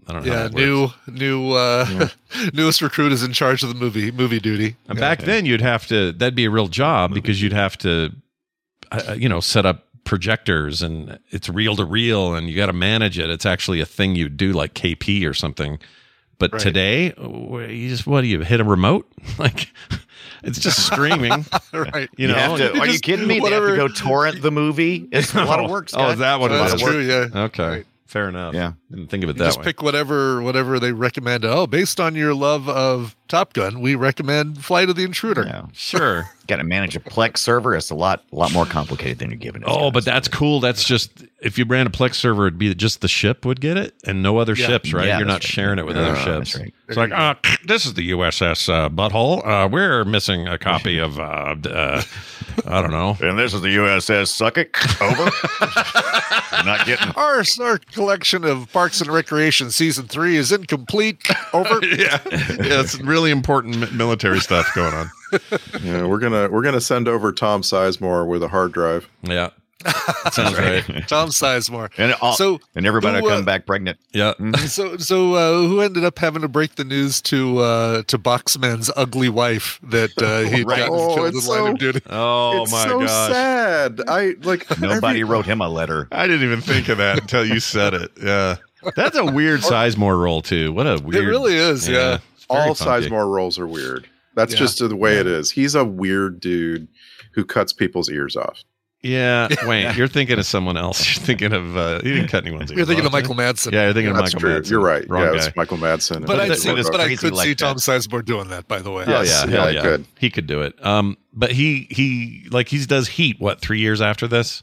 I don't know. Yeah, how that new works. new uh, yeah. newest recruit is in charge of the movie movie duty. And yeah. back then, you'd have to. That'd be a real job because you'd have to, uh, you know, set up projectors and it's reel to reel and you got to manage it. It's actually a thing you do like K P or something. But right. today, you just what do you hit a remote? Like it's just streaming, right? You know, know, you to, you are you kidding me? Whatever. They have to go torrent the movie. It's a lot of work. Scott. Oh, is that what so it that's is? True, yeah. Okay. Right. Fair enough. Yeah. Didn't think of it you that just way. Pick whatever whatever they recommend. Oh, based on your love of Top Gun, we recommend Flight of the Intruder. Yeah. Sure. Got to manage a Plex server. It's a lot a lot more complicated than you're giving it. Oh, but that's cool. That's just if you ran a Plex server, it'd be just the ship would get it and no other yeah. ships, right? Yeah, you're not right. sharing it with yeah, other that's ships. Right. It's like, uh, this is the U S S uh, Butthole. Uh, we're missing a copy of, uh, uh, I don't know. And this is the U S S Sucket. Over. You're not getting. Our, our collection of Parks and Recreation season three is incomplete. Over. yeah, yeah, it's really important military stuff going on. Yeah, we're gonna we're gonna send over Tom Sizemore with a hard drive. Yeah, sounds right. Tom Sizemore, and all, so and everybody who, will come uh, back pregnant. Yeah. Mm-hmm. So so uh, who ended up having to break the news to uh, to Boxman's ugly wife that uh, he'd right. gotten Oh, killed in it's line so- of duty? Oh it's my so gosh! sad. I like Nobody every- wrote him a letter. I didn't even think of that until you said it. Yeah, that's a weird Sizemore role too. What a weird. It really is. Yeah. it's very all funky. Sizemore roles are weird. That's Yeah. just the way it is. He's a weird dude who cuts people's ears off. Yeah, wait, you're thinking of someone else. You're thinking of uh, he didn't cut anyone's ears. You're thinking off, of Michael Madsen. Yeah, you're thinking That's of Michael true. Madsen. You're right. Wrong yeah, guy. it's Michael Madsen. But, I, it but, is but I crazy could like see that. Tom Sizemore doing that, by the way. Oh Yes, yeah, yeah, hell I yeah. could. He could do it. Um, but he he like he does Heat. What three years after this?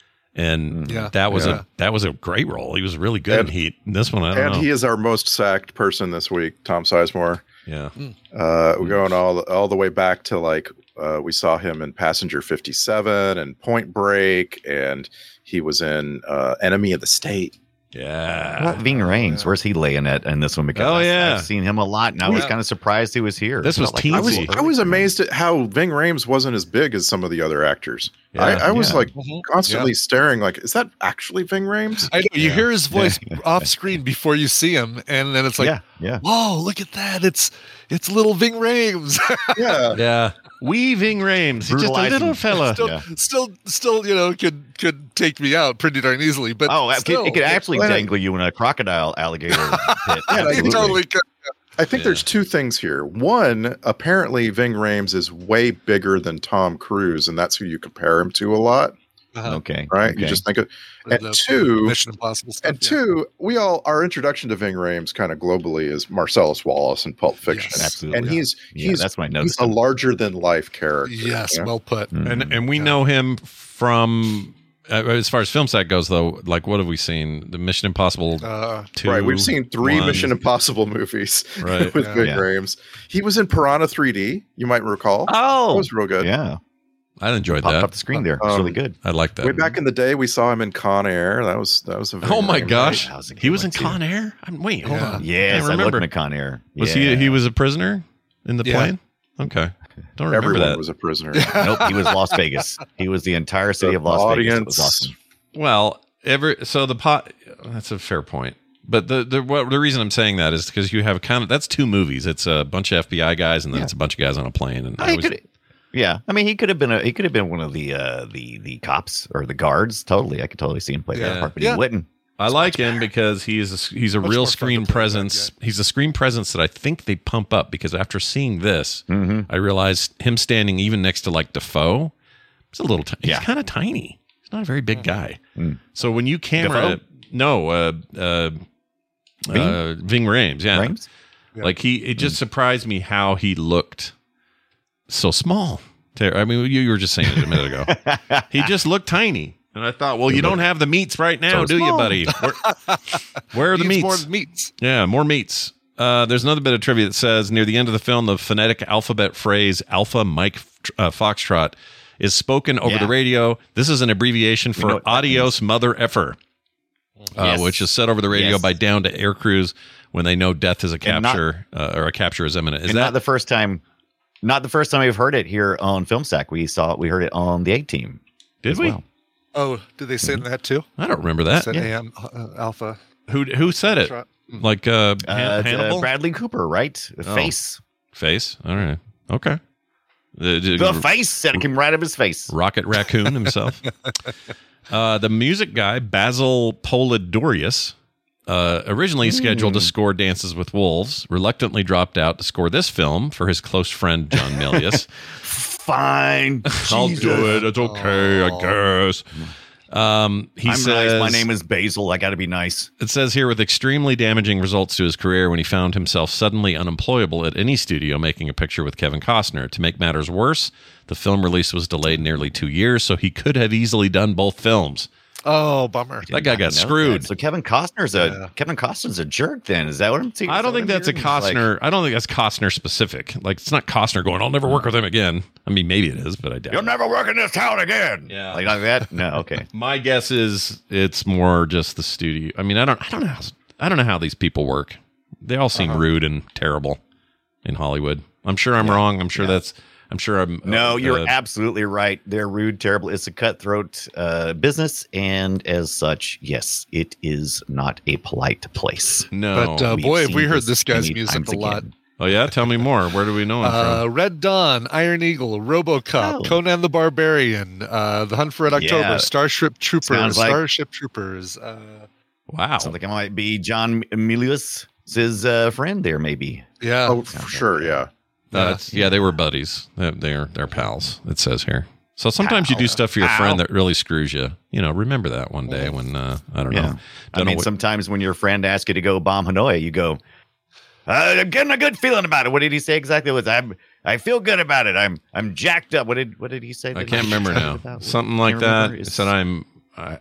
And Yeah. that was Yeah. a that was a great role. He was really good And- in Heat. This one, I don't And know. he is our most sacked person this week, Tom Sizemore. yeah, Uh, we're going all all the way back to like uh, we saw him in Passenger fifty-seven and Point Break, and he was in uh, Enemy of the State. yeah. What Ving Rhames? Where's he laying at in this one? Because Oh, I, yeah. I've seen him a lot, and I was Yeah. kind of surprised he was here. This was Felt like I was Teensy. I was amazed at how Ving Rhames wasn't as big as some of the other actors. Yeah. I, I was Yeah. like Mhm. constantly staring, like, is that actually Ving Rhames? I know you Yeah. hear his voice off screen before you see him, and then it's like, yeah, yeah. whoa, look at that! It's it's little Ving Rhames. Yeah. Yeah, weaving Rhames. He's just a Brutalizing. little fella. still, Yeah. still, still, you know, could could take me out pretty darn easily. But Oh, it still, could, it could actually Well, dangle you in a crocodile alligator pit. Yeah, he Absolutely. totally could. I think Yeah. there's two things here. One, apparently Ving Rhames is way bigger than Tom Cruise, and that's who you compare him to a lot, Uh-huh. Okay. right? okay. You just think of The- and the two, Mission Impossible stuff. and yeah. two, we all our introduction to Ving Rhames kind of globally is Marcellus Wallace in Pulp Fiction, Yes, absolutely. and he's Yeah, he's that's what I he's noticed. a larger than life character. Yes, you know? well put. Mm. And and we know him from uh, as far as film set goes, though. Like, what have we seen? The Mission Impossible Uh, two. Right, we've seen three one. Mission Impossible movies Right. with Yeah. Ving Yeah. Rhames. He was in Piranha three D. You might recall. Oh, that was real good. yeah. I enjoyed Popped that. up the screen there. It's Um, really good. I like that. Way back in the day, we saw him in Con Air. That was that was a Ving Oh my Rhames. gosh, That was a good he was one, in too. Con Air. I'm, wait, hold Yeah. on. Yes, Can't I looked remember. in a Con Air. Was Yeah. he? He was a prisoner in the Yeah. plane. Okay, don't remember Everyone that. was a prisoner. Nope, he was Las Vegas. He was the entire city The of Las Vegas. It was audience. awesome. Well, every so the pot. That's a fair point. But the the what, the reason I'm saying that is because you have kind of that's two movies. It's a bunch of F B I guys, and then Yeah. it's a bunch of guys on a plane. And I He was, could, yeah, I mean, he could have been a he could have been one of the uh, the the cops or the guards. Totally, I could totally see him play Yeah. that part, but Yeah. he wouldn't. I like him because he's a, he's a Much real more fun screen to play presence. that, He's a screen presence that I think they pump up because after seeing this, Mm-hmm. I realized him standing even next to like Defoe. He's a little. T- Yeah. He's kind of tiny. He's not a very big guy. Mm. So when you camera, Defoe? no, uh, uh, Ving? uh, Ving Rhames, yeah, Rhames? Yeah. like he. It just surprised me how he looked so small. Ter- I mean, you, you were just saying it a minute ago. He just looked tiny, and I thought, well, you don't have the meats right now, So do you, small. buddy? Where, where are the Needs meats? more meats. Yeah, more meats. Uh, there's another bit of trivia that says near the end of the film, the phonetic alphabet phrase "Alpha Mike uh, Foxtrot" is spoken over Yeah. the radio. This is an abbreviation We know for what that "Adios, Mother Effer," uh, Yes. which is said over the radio Yes. by down to air crews when they know death is a And not- capture uh, or a capture is imminent. Is and that not the first time? Not the first time we've heard it here on Film Sack. We saw it. We heard it on the A Team. did as we? well. Oh, did they say that too? I don't remember that. Said Yeah. A M uh, Alpha. Who who said it? Like uh, Han- Uh, it's, uh, Hannibal? Bradley Cooper, right? Oh. Face. Face. All right. Okay. The, the- The face set him right of his face. Rocket Raccoon himself. uh, the music guy, Basil Polidorius, uh, originally scheduled to score Dances with Wolves, reluctantly dropped out to score this film for his close friend, John Milius. Fine. I'll Jesus. do it. It's okay, I guess. Um, he I'm says, nice. My name is Basil. I got to be nice. It says here, with extremely damaging results to his career when he found himself suddenly unemployable at any studio making a picture with Kevin Costner. To make matters worse, the film release was delayed nearly two years, so he could have easily done both films. Oh, bummer. That guy got screwed. That. So Kevin Costner's a yeah. Kevin Costner's a jerk. Then is that what I'm seeing? I don't think that's a Costner. Like, I don't think that's Costner specific. Like it's not Costner going, "I'll never work with him again." I mean, maybe it is, but I doubt. You'll never work in this town again. Yeah, like, like that. No, okay. My guess is it's more just the studio. I mean, I don't. I don't know. How, I don't know how these people work. They all seem uh-huh. rude and terrible in Hollywood. I'm sure I'm yeah. wrong. I'm sure yeah. that's. I'm sure I'm. No, uh, you're uh, absolutely right. They're rude, terrible. It's a cutthroat uh, business, and as such, yes, it is not a polite place. No, but uh, boy, have we heard this guy's music a lot. Again. Oh yeah, tell me more. Where do we know him uh, from? Red Dawn, Iron Eagle, RoboCop, oh. Conan the Barbarian, uh, The Hunt for Red October, Yeah. Starship Troopers, Sounds like- Starship Troopers. Uh, Wow, Sounds like it might be John Milius' uh, friend there, maybe. yeah, Oh, for sure, yeah. That's yeah, they were buddies. They're they're, they're pals. It says here. So sometimes you do Ow. stuff for your Ow. friend that really screws you. You know, remember that one day when uh, I don't Yeah. know. I Don't mean, know what- sometimes when your friend asks you to go bomb Hanoi, you go, uh, I'm getting a good feeling about it. What did he say exactly? It was I'm I feel good about it. I'm I'm jacked up. What did what did he say? I that can't he remember was now. about? Something Can't like that. remember. It It's- said I'm. I,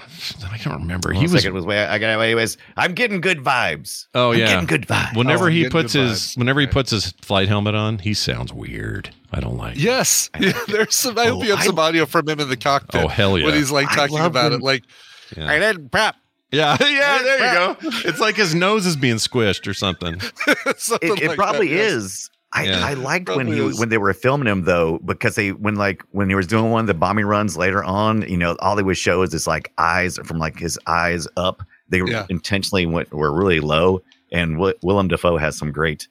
I can't remember. One He was. second was way I got. Anyways, I'm getting good vibes. Oh I'm yeah, getting good vibes. Whenever Oh, he getting puts good his vibes. whenever he Okay. puts his flight helmet on, he sounds weird. I don't like. it. yes, yeah, there's some. I hope Oh, you have I- some audio from him in the cockpit. Oh hell yeah. When he's like I talking love about when- it, like Yeah. I didn't prep. Yeah, yeah. There you go. It's like his nose is being squished or something. Something It, it like probably that, yes. is. I, Yeah. I liked when Probably he is. when they were filming him though, because they when like when he was doing one of the bombing runs later on, you know, all they would show is his like eyes from like his eyes up. They were Yeah. intentionally went were really low, and Wi- Willem Dafoe has some great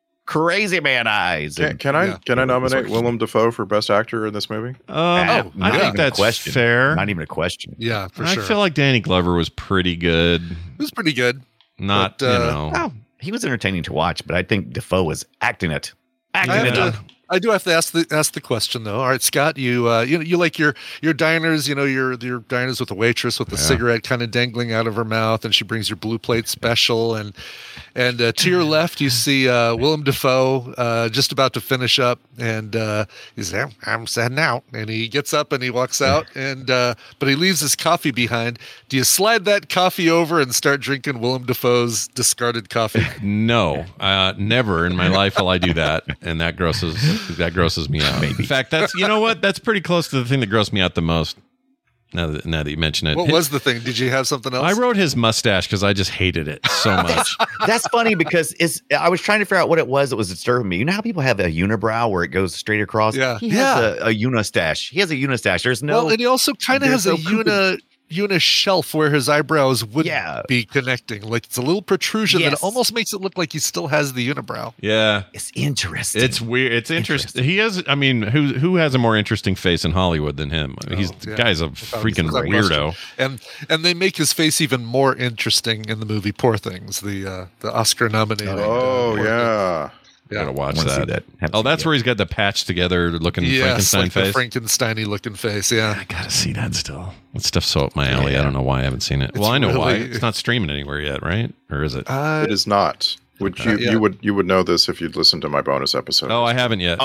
crazy man eyes. Can, and- can I Yeah. can I nominate Sorry. Willem Dafoe for best actor in this movie? Um, Ah, I not think even a that's question. fair. Not even a question. Yeah, for I sure. feel like Danny Glover was pretty good. it was pretty good. Not But, you uh, know. Oh, he was entertaining to watch, but I think Dafoe was acting it, acting I have it to- up. I do have to ask the ask the question though. All right, Scott, you uh, you you like your your diners, you know, your your diners with the waitress with the Yeah. cigarette kind of dangling out of her mouth, and she brings your blue plate special, and and uh, to your left you see uh, Willem Dafoe uh, just about to finish up, and uh, he's there. I'm heading out, and he gets up and he walks out, and uh, but he leaves his coffee behind. Do you slide that coffee over and start drinking Willem Dafoe's discarded coffee? No, uh, never in my life will I do that, and that grosses that grosses me out. In fact, that's you know what? That's pretty close to the thing that grossed me out the most. Now that now that you mention it, What was the thing? Did you have something else? I wrote his mustache because I just hated it so much. That's funny because it's. I was trying to figure out what it was that was disturbing me. You know how people have a unibrow where it goes straight across? Yeah. He has Yeah. a, a unistache. He has a unistache. There's no. Well, and he also kind of there's has a no pooping. uni uni shelf where his eyebrows would Yeah. be connecting. Like it's a little protrusion Yes. that almost makes it look like he still has the unibrow. Yeah, It's interesting. it's weird. It's interesting. He has. I mean, who who has a more interesting face in Hollywood than him? I mean, he's Oh, the yeah. guy's a Without- freaking without weirdo. question. And and they make his face even more interesting in the movie Poor Things, the uh, the Oscar nominated. Oh yeah. Yeah. Gotta watch wanna see that. that. Have to Oh, see that's that. where he's got the patch together looking Yes, Frankenstein like face. the Frankenstein-y looking face. Yeah. I gotta see that still. That stuff's so up my alley. Yeah. I don't know why I haven't seen it. It's well, I know why. really- It's not streaming anywhere yet, right? Or is it? Uh, It is not. Would you yeah. you would you would know this if you'd listened to my bonus episode? oh, I haven't yet.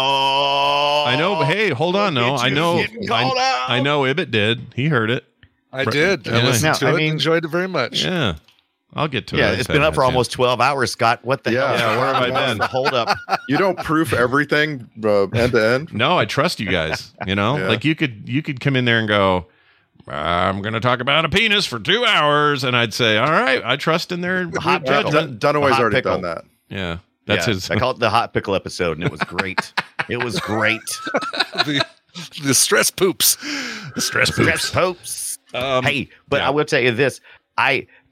Oh, I know. But hey, hold on. No, I know. getting called out. I, I know. Ibit did. He heard it. I did. I Yeah. listened Now, to I it. mean- enjoyed it very much. Yeah, I'll get to it. Yeah, I it's just been up haven't for had a almost twelve hours, Scott. What the Yeah. hell? Yeah, where have I What's been? the hold up? You don't proof everything uh, end to end. chance. No, I trust you guys. You know, Yeah. like you could you could come in there and go, I'm going to talk about a penis for two hours, and I'd say, all right, I trust in their hot Uh, judgment. Dun- Dunaway's Hot already pickle. done that. Yeah, that's Yeah, his. I call it the hot pickle episode, and it was great. It was great. the, the stress poops. stress Stress popes. Um, Hey, but yeah. I will tell you this. I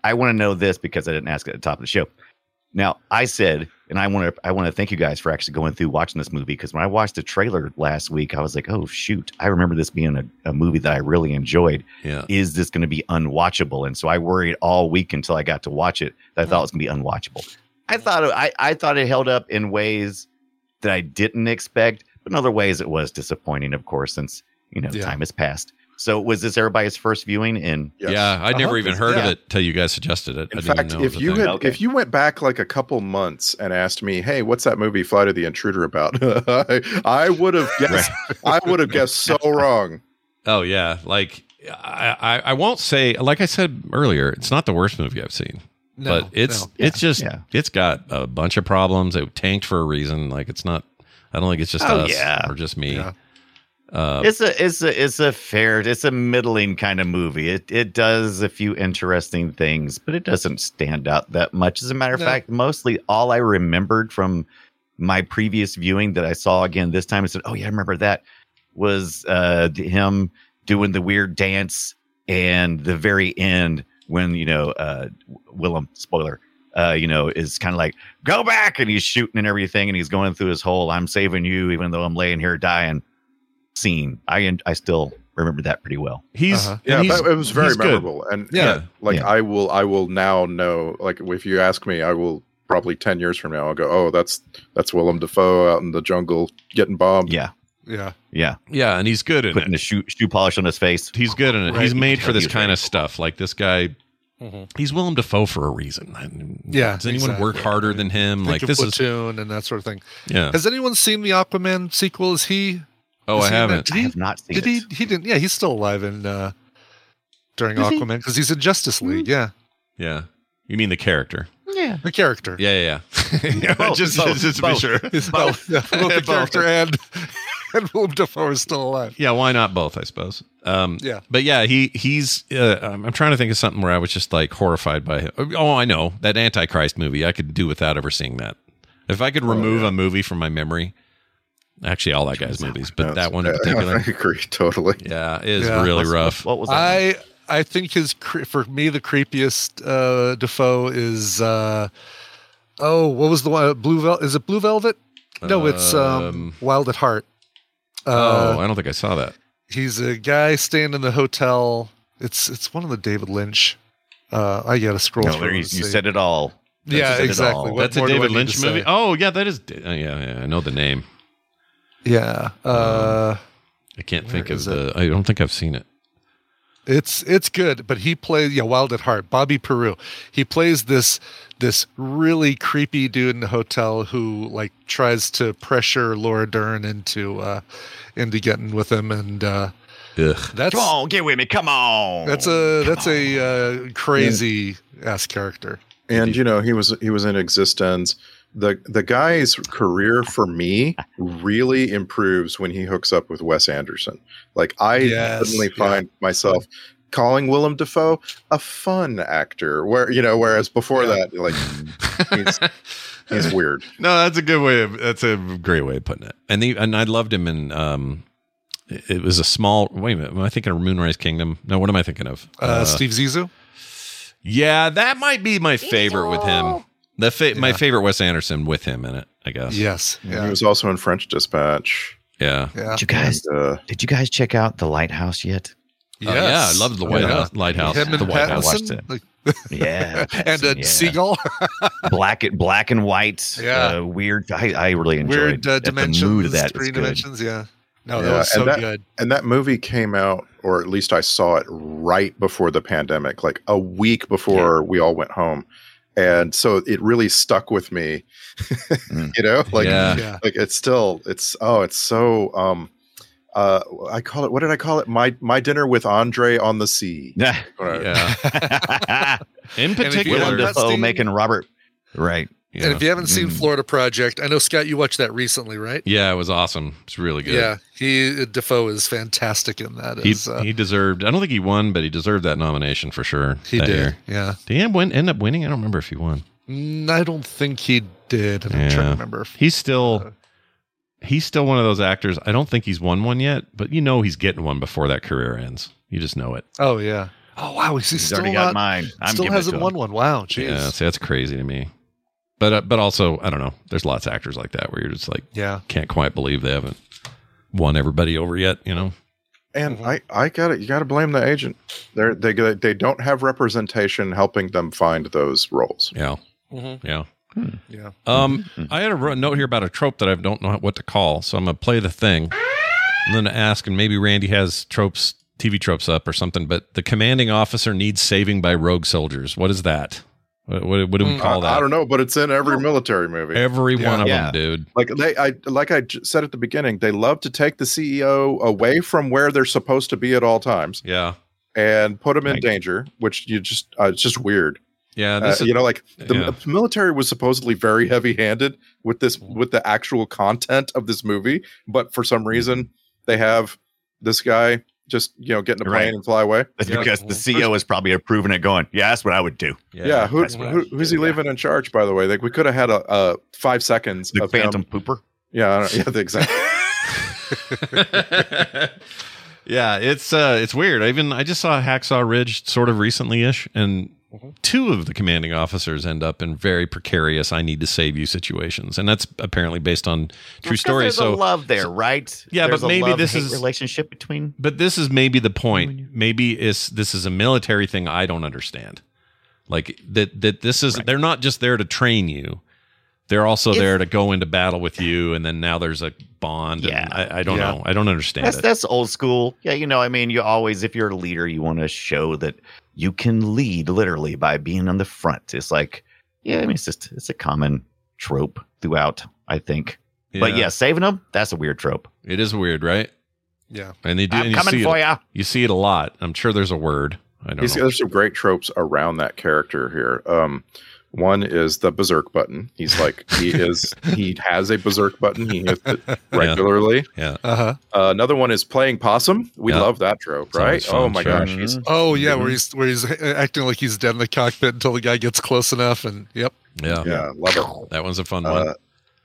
I want to know this because I didn't ask at the top of the show. Now, I said, and I want to I want to thank you guys for actually going through watching this movie, because when I watched the trailer last week, I was like, oh, shoot, I remember this being a, a movie that I really enjoyed. Yeah. Is this going to be unwatchable? And so I worried all week until I got to watch it that I thought it was going to be unwatchable. I thought it, I, I thought it held up in ways that I didn't expect, but in other ways it was disappointing, of course, since, you know, Yeah. time has passed. So was this everybody's first viewing? And Yes. Yeah, I'd never Uh-huh. even heard Yeah. of it till you guys suggested it. In I didn't fact, know it if was a you thing. had, Okay. if you went back like a couple months and asked me, "Hey, what's that movie Flight of the Intruder about?" I, I would have guessed. I would have guessed so wrong. Oh yeah, like I, I, I won't say, like I said earlier, it's not the worst movie I've seen, No, but it's no. it's just Yeah. it's got a bunch of problems. It tanked for a reason. Like it's not. I don't think it's just Oh, us yeah. or just me. Yeah. Uh, It's a it's a it's a fair it's a middling kind of movie. It it does a few interesting things, but it doesn't stand out that much. As a matter of No. fact, mostly all I remembered from my previous viewing that I saw again this time, I said, "Oh yeah, I remember that," was uh, him doing the weird dance and the very end when you know uh, Willem spoiler. Uh, you know, is kind of like, go back, and he's shooting and everything, and he's going through his whole "I'm saving you, even though I'm laying here dying" scene. I I still remember that pretty well. he's Uh-huh. Yeah, and he's- that, it was very he's good. memorable. And Yeah. yeah, like Yeah. I will, I will now know. Like if you ask me, I will probably ten years from now. I'll go, oh, that's that's Willem Dafoe out in the jungle getting bombed. Yeah, Yeah. yeah, Yeah, and he's good in putting it. the shoe shoe polish on his face. He's good in it. Right. He's made for this He's kind very of stuff. Like this guy, he's Willem Dafoe for a reason. I mean, Yeah, Does anyone exactly. work harder than him? Think Like of this is. Platoon and that sort of thing. Yeah. Has anyone seen the Aquaman sequel? Is he? Oh, is I he in haven't. that? Did I he, have not seen did it. he? He didn't. Yeah, he's still alive in uh, during Is he? Aquaman because he's in Justice League. Yeah, Yeah. You mean the character? Yeah, the character. Yeah, yeah, yeah. yeah Both, just, both, just to be both. sure. He's both, yeah, both the Both. character and and Willem Dafoe is still alive. Yeah, why not both? I suppose. Um, Yeah. but yeah, he he's. Uh, I'm I'm trying to think of something where I was just like horrified by him. Oh, I know that Antichrist movie. I could do without ever seeing that. If I could remove a movie from my memory, actually all that guy's movies, but that one in I particular, agree totally. yeah, is Yeah. really What's- rough. What was that? I I think his cre- for me the creepiest uh, Defoe is uh, oh what was the one Blue Velvet? Is it Blue Velvet? No, it's um, Um, Wild at Heart. oh, Uh, I don't think I saw that. he's a guy staying in the hotel. It's it's one of the David Lynch. Uh, I gotta scroll no, through. there you, and you see. said it all. You Yeah, said it exactly. all. What That's a more do I David need Lynch to say? movie. Oh, yeah, that is. Uh, yeah, yeah, I know the name. Yeah. Uh, I can't Where think of is the. I don't think I've seen it. It's it's good, but he plays yeah, Wild at Heart. Bobby Peru. He plays this this really creepy dude in the hotel who like tries to pressure Laura Dern into uh into getting with him, and uh Ugh. that's Come on, get with me. Come on. that's a that's a uh, crazy ass character. And you know, he was he was in Existence. The the guy's career for me really improves when he hooks up with Wes Anderson. Like I Yes, suddenly yeah. find myself calling Willem Dafoe a fun actor, where you know, whereas before that, like he's he's weird. No, that's a good way of. That's a great way of putting it. And the and I loved him in. Um, it it was a small. Wait a minute. Am I thinking of Moonrise Kingdom? No. What am I thinking of? Uh, Steve Zissou. Yeah, that might be my favorite with him. The fa- my Yeah. favorite Wes Anderson with him in it. I guess. Yes. He Yeah. was also in French Dispatch. Yeah. Yeah. Did you guys? And, uh, Did you guys check out The Lighthouse yet? Oh, yeah, I loved the White Yeah. House. Lighthouse. Him and the White House. watched Pattinson. it. Like, Yeah, and a Pattinson, yeah. seagull. Black, black and white. Yeah. uh, weird. I, I really enjoyed Weird uh, that. The dimensions. mood of that is three good. dimensions. Yeah. No, Yeah, that was so and that- good. And that movie came out, or at least I saw it right before the pandemic, like a week before we all went home. And so it really stuck with me, Mm. you know, like, Yeah. Yeah. like it's still, it's, oh, it's so, um, uh, I call it, what did I call it? My, my dinner with Andre on the sea. Yeah. Yeah. In if you particular, have Willem not Dafoe seen- making Robert. Right. yeah. And if you haven't seen Mm. Florida Project, I know Scott, you watched that recently, right? yeah, it was awesome. It's really good. Yeah, he Defoe is fantastic in that. He, as, uh, he deserved. I don't think he won, but he deserved that nomination for sure. he that did. year. Yeah, Did he end, win, end up winning? I don't remember if he won. Mm, I don't think he did. I'm trying Yeah. to remember. If, He's still. Uh, He's still one of those actors. I don't think he's won one yet, but you know he's getting one before that career ends. You just know it. oh yeah, Oh wow, he's, He's still already not, got mine. I'm still giving it hasn't to him. won one. Wow, jeez. Yeah, see, that's crazy to me. But uh, but also, I don't know. There's lots of actors like that where you're just like, yeah, can't quite believe they haven't won everybody over yet. You know. And mm-hmm. I, I got it. You got to blame the agent. They're, they they don't have representation helping them find those roles. Yeah, mm-hmm. yeah, hmm. yeah. Um, I had a note here about a trope that I don't know what to call, so I'm gonna play the thing and then ask, and maybe Randy has tropes, T V tropes up or something. But the commanding officer needs saving by rogue soldiers. What is that? What, what, what do we call I, that? I don't know, but it's in every military movie. Every yeah. one of yeah. them, dude. Like they, I like I said at the beginning, they love to take the C E O away from where they're supposed to be at all times. Yeah, and put them in like, danger, which you just uh, it's just weird. Yeah, this uh, is, you know, like the yeah. military was supposedly very heavy-handed with this with the actual content of this movie, but for some reason they have this guy just, you know, get in a plane right. and fly away. That's yeah. because the C E O is probably approving it going, yeah, that's what I would do. Yeah. yeah who, who, who's he yeah. leaving in charge, by the way? Like we could have had a, a five seconds the of Phantom him. Pooper. Yeah. I don't, yeah, exactly. yeah. It's, uh, it's weird. I even, I just saw Hacksaw Ridge sort of recently-ish, and mm-hmm. two of the commanding officers end up in very precarious I need to save you situations, and that's apparently based on true stories. There's so a love there, so, right? Yeah, there's but maybe this is relationship between. But this is maybe the point. Maybe is this is a military thing I don't understand. Like that that this is right. They're not just there to train you. They're also if, there to go into battle with you, and then now there's a bond. Yeah, I, I don't yeah. know. I don't understand that's, it. That's old school. Yeah, you know, I mean, you always, if you're a leader, you want to show that you can lead literally by being on the front. It's like, yeah, I mean, it's just it's a common trope throughout, I think. Yeah. But yeah, saving them, that's a weird trope. It is weird, right? Yeah, and they do. I'm and you coming see for it, ya. You see it a lot. I'm sure there's a word. I don't He's, know. There's some great tropes around that character here. Um, One is the berserk button. He's like, he is, he has a berserk button. He hits it regularly. Yeah. Uh-huh. Uh, another one is playing possum. We yeah. love that trope, right? Fun, oh my sure. gosh. He's, oh yeah, where he's where he's acting like he's dead in the cockpit until the guy gets close enough, and yep. Yeah. Yeah. Love it. That one's a fun one. Uh,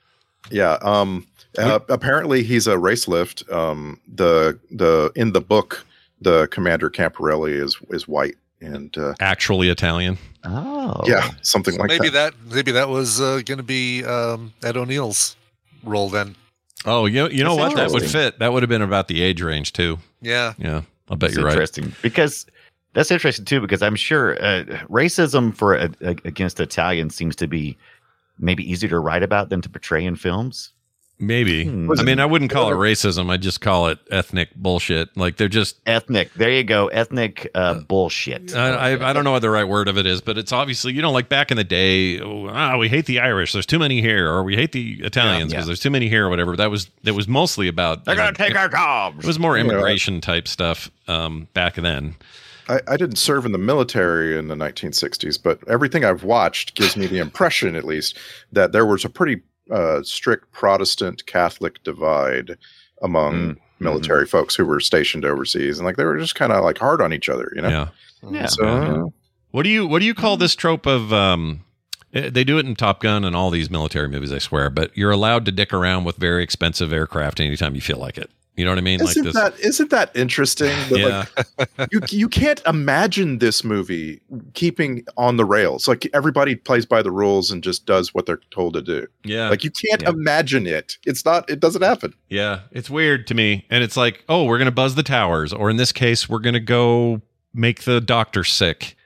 yeah. Um. Uh, apparently, he's a race lift. Um. The the in the book, the Commander Camporelli is is white. And uh, actually Italian. Oh, yeah, something so like maybe that. that. Maybe that was uh, going to be um, Ed O'Neill's role then. Oh, you you know That's what? That would fit. That would have been about the age range too. Yeah, yeah. I'll bet that's you're interesting. right. Because that's interesting too. Because I'm sure uh, racism for uh, against Italians seems to be maybe easier to write about than to portray in films. Maybe. Hmm. I mean, I wouldn't call it racism. I'd just call it ethnic bullshit. Like they're just ethnic. There you go. Ethnic uh, bullshit. I, I I don't know what the right word of it is, but it's obviously, you know, like back in the day, oh, ah, we hate the Irish. There's too many here, or we hate the Italians because yeah, yeah. there's too many here, or whatever. That was that was mostly about they're gonna know, take it, our jobs. It was more immigration type stuff um, back then. I, I didn't serve in the military in the nineteen sixties, but everything I've watched gives me the impression, at least, that there was a pretty uh, strict Protestant Catholic divide among mm. military mm-hmm. folks who were stationed overseas, and like they were just kind of like hard on each other, you know? Yeah. Yeah. So, yeah. What do you what do you call this trope of? Um, they do it in Top Gun and all these military movies, I swear. But you're allowed to dick around with very expensive aircraft anytime you feel like it. You know what I mean? Isn't like this. that isn't that interesting? That, yeah. Like, you you can't imagine this movie keeping on the rails. Like everybody plays by the rules and just does what they're told to do. Yeah. Like you can't yeah. imagine it. It's not. It doesn't happen. Yeah. It's weird to me. And it's like, oh, we're gonna buzz the towers, or in this case, we're gonna go make the doctor sick,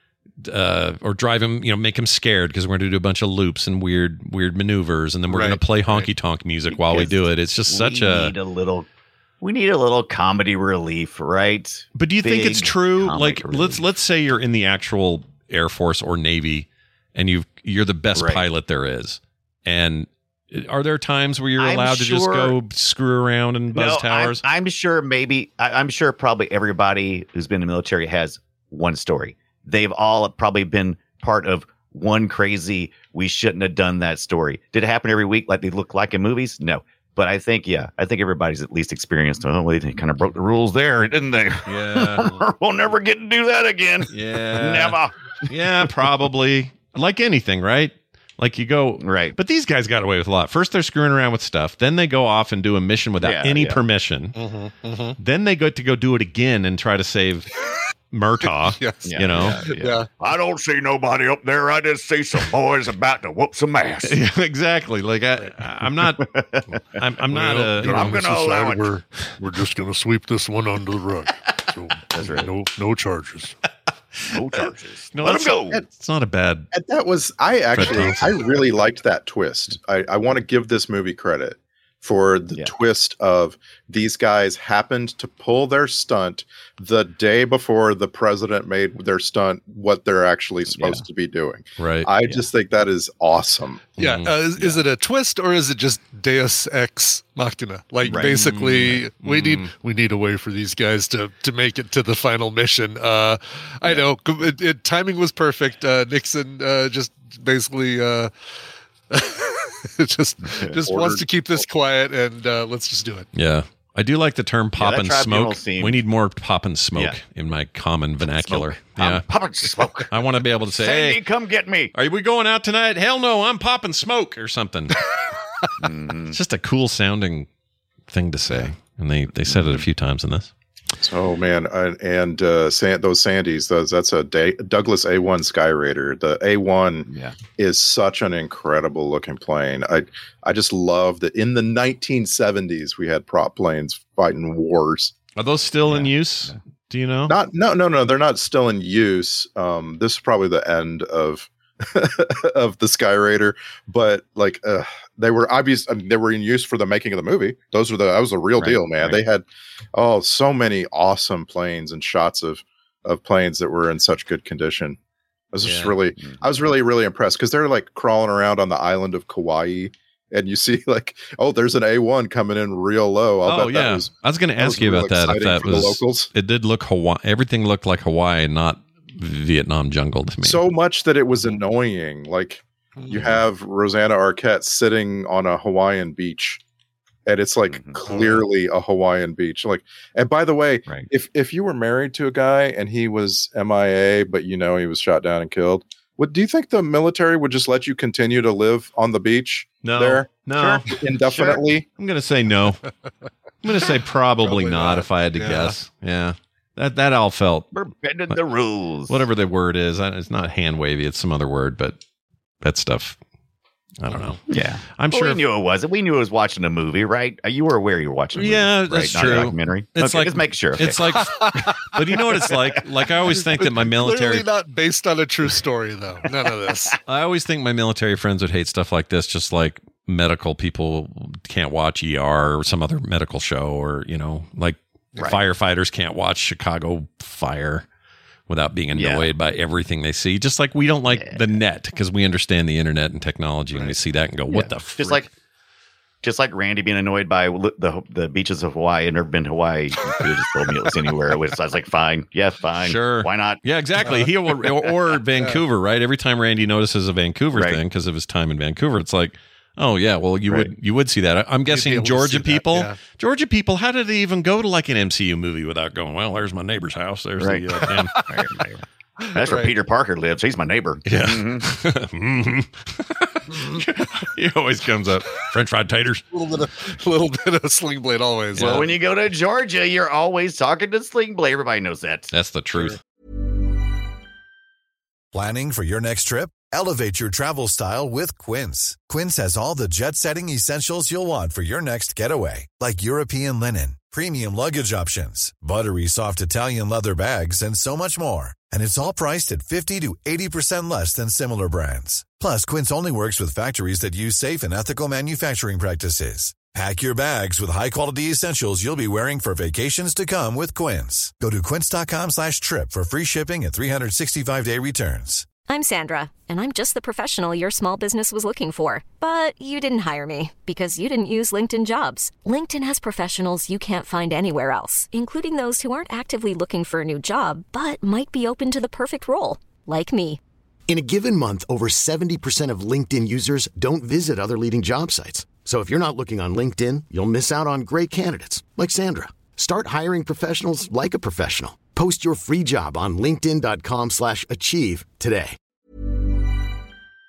uh, or drive him, you know, make him scared because we're gonna do a bunch of loops and weird weird maneuvers, and then we're right. gonna play honky tonk music while we do it. It's just such a need a little. We need a little comedy relief, right? But do you Big think it's true? Like, relief. let's let's say you're in the actual Air Force or Navy, and you you're the best right. pilot there is. And are there times where you're I'm allowed to sure, just go screw around and buzz no, towers? I'm, I'm sure maybe I, I'm sure probably everybody who's been in the military has one story. They've all probably been part of one crazy "we shouldn't have done that" story. Did it happen every week like they look like in movies? No. But I think, yeah, I think everybody's at least experienced. Oh, well, they kind of broke the rules there, didn't they? Yeah. We'll never get to do that again. Yeah. Never. Yeah, probably. Like anything, right? Like you go, right. But these guys got away with a lot. First, they're screwing around with stuff. Then they go off and do a mission without Yeah, any yeah. permission. Mm-hmm, mm-hmm. Then they go to go do it again and try to save Murtaugh. Yes. You know, Yeah, yeah. I don't see nobody up there. I just see some boys about to whoop some ass. Yeah, exactly. Like I, I'm not. I'm, I'm not. Well, A, you know, I'm this gonna is allow how it. We're we're just gonna sweep this one under the rug. So That's right. no no charges. No charges. no, Let that's- him go. It's not a bad. And that was I actually Thompson. I really liked that twist. I, I want to give this movie credit for the Yeah. twist of these guys happened to pull their stunt the day before the president made their stunt what they're actually supposed Yeah. to be doing. Right. I just think that is awesome. Yeah, Mhm. uh, is, is it a twist or is it just Deus Ex Machina? Like Right. basically, we need Mm. we need a way for these guys to to make it to the final mission. Uh, I know it, it, timing was perfect. Uh, Nixon uh, just basically uh, just just wants Ordered- to keep this quiet and uh, let's just do it. Yeah. I do like the term pop that and tribunal smoke. scene- We need more pop and smoke Yeah. in my common vernacular. Smoke. Yeah. I'm popping smoke. I want to be able to say, Sandy, hey, come get me. are we going out tonight? Hell no, I'm popping smoke or something. It's just a cool sounding thing to say. And they, they said it a few times in this. Oh man, and, and uh, San, those Sandys, those that's a day, Douglas A one Sky Raider. The A one Yeah. is such an incredible looking plane. I I just love that in the nineteen seventies we had prop planes fighting wars. Are those still in use? Do you know? Not no no no, they're not still in use. Um, this is probably the end of of the Sky Raider, but like uh, they were obvious. I mean, they were in use for the making of the movie. Those were the that was the real Right, deal, man. right. They had oh so many awesome planes and shots of of planes that were in such good condition. I was just Yeah. really Mm-hmm. I was really really impressed because they're like crawling around on the island of Kauai. And you see, like, oh, there's an A one coming in real low. I'll oh bet yeah, that was, I was going to that was ask you real about that. If exciting that for the was locals. it did look Hawaii. Everything looked like Hawaii, not Vietnam jungle to me. so much that it was annoying. Like you have Rosanna Arquette sitting on a Hawaiian beach, and it's like Mhm. clearly a Hawaiian beach. Like, and by the way, Right. if if you were married to a guy and he was M I A, but you know he was shot down and killed, what do you think the military would just let you continue to live on the beach no, there no. indefinitely? I'm going to say no. I'm going to say probably, Probably not, not. if I had to Yeah. guess. Yeah, that that all felt We're bending the rules. whatever the word is. I- It's not hand wavy. It's some other word, but that stuff. I don't know. Yeah. I'm Well, sure. we if- knew it wasn't. We knew it was watching a movie, right? Uh, You were aware you were watching a movie. Yeah, right? that's Not a true. documentary. It's Okay, like just make sure. Okay. It's like, but you know what it's like. Like I always think that my military. Clearly not based on a true story, though. None of this. I always think my military friends would hate stuff like this, just like medical people can't watch E R or some other medical show, or you know, like Right. firefighters can't watch Chicago Fire without being Yeah. annoyed by everything they see. Just like we don't like the net because we understand the internet and technology, and we see that and go, "What Yeah. the?" Frick? Just like, just like Randy being annoyed by li- the the beaches of Hawaii. I've never been to Hawaii. You could have just told me it was anywhere. It was, I was like, fine, yeah, fine, Sure. why not? Yeah, exactly. He or, or Vancouver, right? Every time Randy notices a Vancouver Right. thing because of his time in Vancouver, it's like, oh yeah, well you Right. would you would see that. I- I'm be guessing able to Georgia see that, people, yeah. Georgia people, how did they even go to like an M C U movie without going? Well, there's my neighbor's house. There's Right. the uh, damn. That's where Right. Peter Parker lives. He's my neighbor. Yeah. Mhm. Mhm. He always comes up. French fried taters. A little bit of, little bit of Sling Blade always. Well, uh, when you go to Georgia, you're always talking to Sling Blade. Everybody knows that. That's the truth. Planning for your next trip? Elevate your travel style with Quince. Quince has all the jet-setting essentials you'll want for your next getaway, like European linen, premium luggage options, buttery soft Italian leather bags, and so much more. And it's all priced at fifty to eighty percent less than similar brands. Plus, Quince only works with factories that use safe and ethical manufacturing practices. Pack your bags with high-quality essentials you'll be wearing for vacations to come with Quince. Go to quince.com slash trip for free shipping and three sixty-five day returns. I'm Sandra, and I'm just the professional your small business was looking for. But you didn't hire me because you didn't use LinkedIn Jobs. LinkedIn has professionals you can't find anywhere else, including those who aren't actively looking for a new job, but might be open to the perfect role, like me. In a given month, over seventy percent of LinkedIn users don't visit other leading job sites. So if you're not looking on LinkedIn, you'll miss out on great candidates like Sandra. Start hiring professionals like a professional. Post your free job on linkedin.com slash achieve today.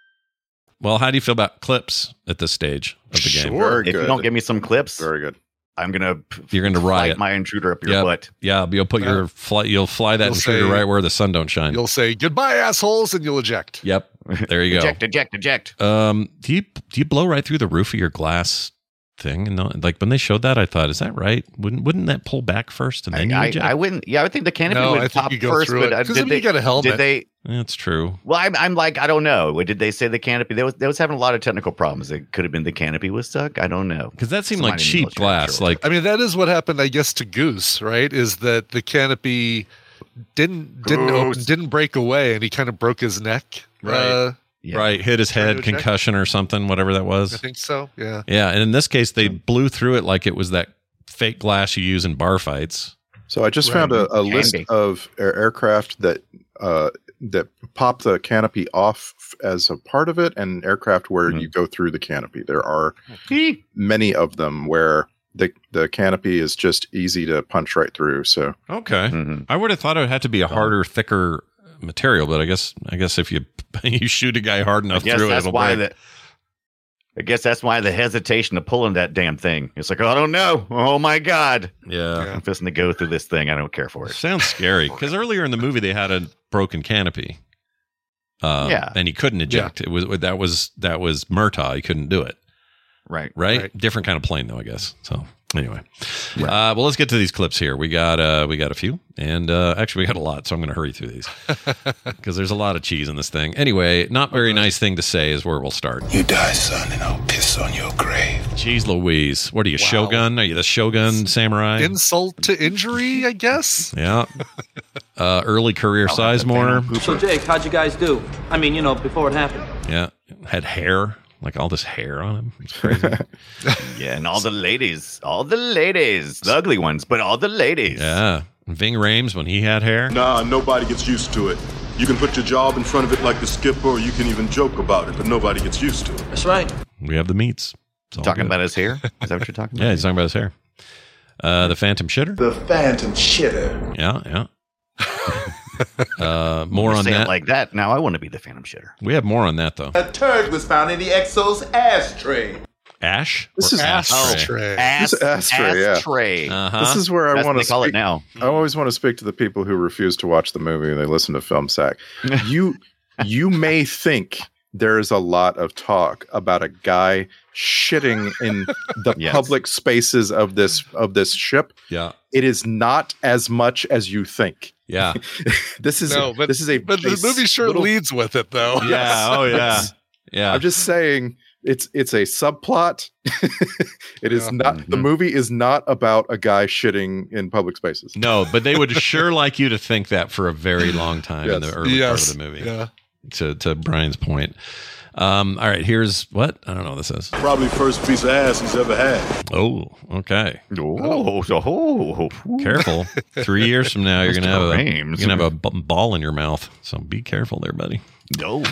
Well, how do you feel about clips at this stage of the game? Very If good. you don't give me some clips, Very good. I'm gonna you're gonna riot my intruder up your yep. butt. Yeah, you'll put your fly. You'll fly that You'll intruder say- right where the sun don't shine. You'll say goodbye, assholes, and you'll eject. Yep. There you go. Eject, eject, eject. Um, do you do you blow right through the roof of your glass thing? And not, like when they showed that, I thought, is that right? Wouldn't wouldn't that pull back first and then you I, eject? I wouldn't. Yeah, I would think the canopy No, I would think pop you go first. through But it. uh, 'Cause did then they? you got a helmet. Did they? That's true. Well, I'm, I'm like, I don't know. Did they say the canopy? They was, they was having a lot of technical problems. It could have been the canopy was stuck. I don't know. Because that seemed Somebody like in the cheap military, I'm glass. sure. Like I mean, that is what happened, I guess, to Goose, right? Is that the canopy didn't didn't Goose. open, didn't break away, and he kind of broke his neck. Right. Uh, Yeah. right, hit his Trying head, to eject? concussion or something, whatever that I was. think so. Yeah. Yeah, and in this case, they blew through it like it was that fake glass you use in bar fights. So I just Right. found a, a Can list be. of air- aircraft that uh, that pop the canopy off as a part of it, and aircraft where Mhm. you go through the canopy. There are many of them where the the canopy is just easy to punch right through. So Okay, Mhm. I would have thought it had to be a harder, thicker material, but I guess I guess if you you shoot a guy hard I enough guess through it, that's it'll why break. the. I guess that's why the hesitation of pulling that damn thing. It's like, I don't know. Oh my god! Yeah. I'm fixing to go through this thing. I don't care for it. Sounds scary because earlier in the movie they had a broken canopy. Uh, Yeah. and he couldn't eject. It was that was that was Murtaugh. He couldn't do it. Right. Right? Right. Different kind of plane though, I guess. So anyway, uh, well, let's get to these clips here. We got uh, we got a few, and uh, actually we got a lot, so I'm going to hurry through these because there's a lot of cheese in this thing. Anyway, not very nice thing to say is where we'll start. You die, son, and I'll piss on your grave. Jeez Louise, what are you, Shogun? Are you the Shogun samurai? Insult to injury, I guess. Yeah. Uh, early career Sizemore. So, Jake, how'd you guys do? I mean, you know, before it happened. Yeah. Had hair, like all this hair on him. It's crazy. Yeah, and all the ladies, all the ladies, the ugly ones, but all the ladies. Yeah. Ving Rhames when he had hair. Nah, nobody gets used to it. You can put your job in front of it like the skipper, or you can even joke about it, but nobody gets used to it. That's right. We have the meats. It's all Talking good. about his hair? Is that what you're talking about? Yeah, he's talking about his hair. Uh, the Phantom Shitter. The Phantom Shitter. Yeah, yeah. uh, more You on say it that. like that. Now I want to be the Phantom Shitter. We have more on that though. A turd was found in the Exo's ashtray. Ash. This Or is Ashtray. Ass, This is ashtray, yeah. ashtray. Uh-huh. this is where I That's want what to they call it speak. now. I always want to speak to the people who refuse to watch the movie and they listen to Film Sack. You you may think there is a lot of talk about a guy shitting in the Yes. public spaces of this of this ship. Yeah. It is not as much as you think. Yeah. This is No, but this is a but the a movie sure little- leads with it, though. Yeah. Oh yeah. It's- Yeah. I'm just saying it's it's a subplot. It is Yeah. not the Mhm. movie is not about a guy shitting in public spaces. No, but they would sure like you to think that for a very long time in Yes. the early Yes. part of the movie. Yeah. To to Brian's point. Um, all right, here's what? I don't know what this is. Probably first piece of ass he's ever had. Oh, okay. Oh, so oh, Careful. Three years from now, you're gonna have a you're Rames. gonna have a b- ball in your mouth. So be careful there, buddy. no.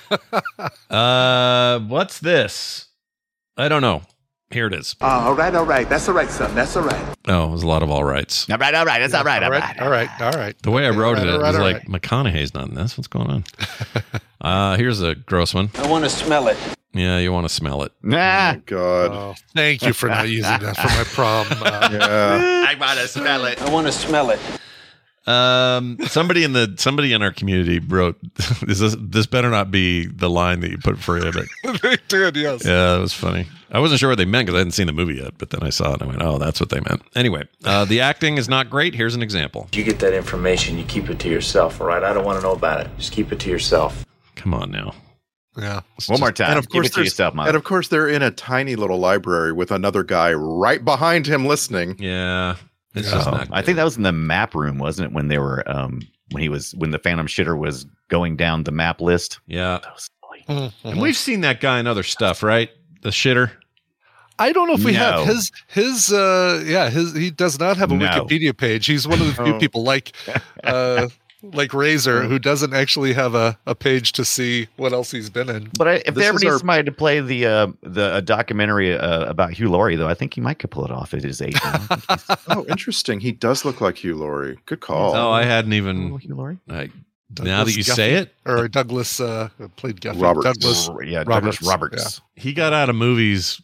Uh, what's this? I don't know. Here it is. Uh, all right, all right. That's all right, son. That's all right. Oh, it was a lot of all rights. All right, all right. That's all right. All All right. right. All right. All right. The way I wrote All it, right, it all right, was all like McConaughey's not in this. What's going on? uh, here's a gross one. I want to smell it. Yeah, you want to smell it. Nah. God. Oh, thank you for not using that for my prom. Uh, Yeah. I want to smell it. I want to smell it. Um, somebody in the somebody in our community wrote, "This is, this better not be the line that you put for it." they did, yes. Yeah, that was funny. I wasn't sure what they meant because I hadn't seen the movie yet, but then I saw it and I went, "Oh, that's what they meant." Anyway, uh, the acting is not great. Here's an example. You get that information, you keep it to yourself, all right? I don't want to know about it. Just keep it to yourself. Come on now. Yeah. One more time. And of course, Keep it to there's- yourself, Mom. and of course, they're in a tiny little library with another guy right behind him listening. Yeah, it's Yeah. just Oh, not. I think that was in the map room, wasn't it? When they were, um, when he was, when the Phantom Shitter was going down the map list. Yeah, That was silly. Mm-hmm. and we've seen that guy in other stuff, right? The shitter. I don't know if we No. have his his uh yeah his he does not have a No. Wikipedia page. He's one of the few Oh. people like uh like Razor who doesn't actually have a, a page to see what else he's been in. But I, if This they ever is need our- somebody to play the uh, the a documentary uh, about Hugh Laurie, though, I think he might could pull it off at his age. Oh, interesting. He does look like Hugh Laurie. Good call. Oh, I hadn't even. Oh, Hugh Laurie. I, Douglas now that you Guffey. say it, Or Douglas uh played Guffey. Roberts. Douglas yeah, Douglas Roberts, Roberts. he got out of movies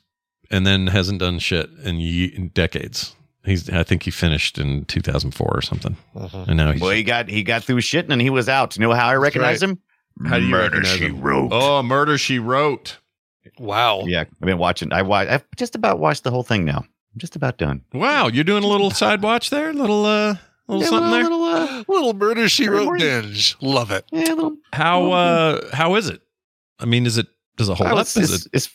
and then hasn't done shit in, ye- in decades. He's I think he finished in two thousand four or something. Uh-huh. And now he's Well, he got he got through shitting and he was out. You know how I recognize right. him? How do you Murder, recognize She him? Wrote. Oh, Murder, She Wrote. Wow. Yeah, I've been watching. I watch. I've just about watched the whole thing now. I'm just about done. Wow, you're doing a little side watch there? Little uh little Yeah, something there? little, uh, Little Murder She Every Wrote morning. binge. Love it. Yeah, little. How uh how is it? I mean, is it does it hold Oh, up? it's, Is it's, it it's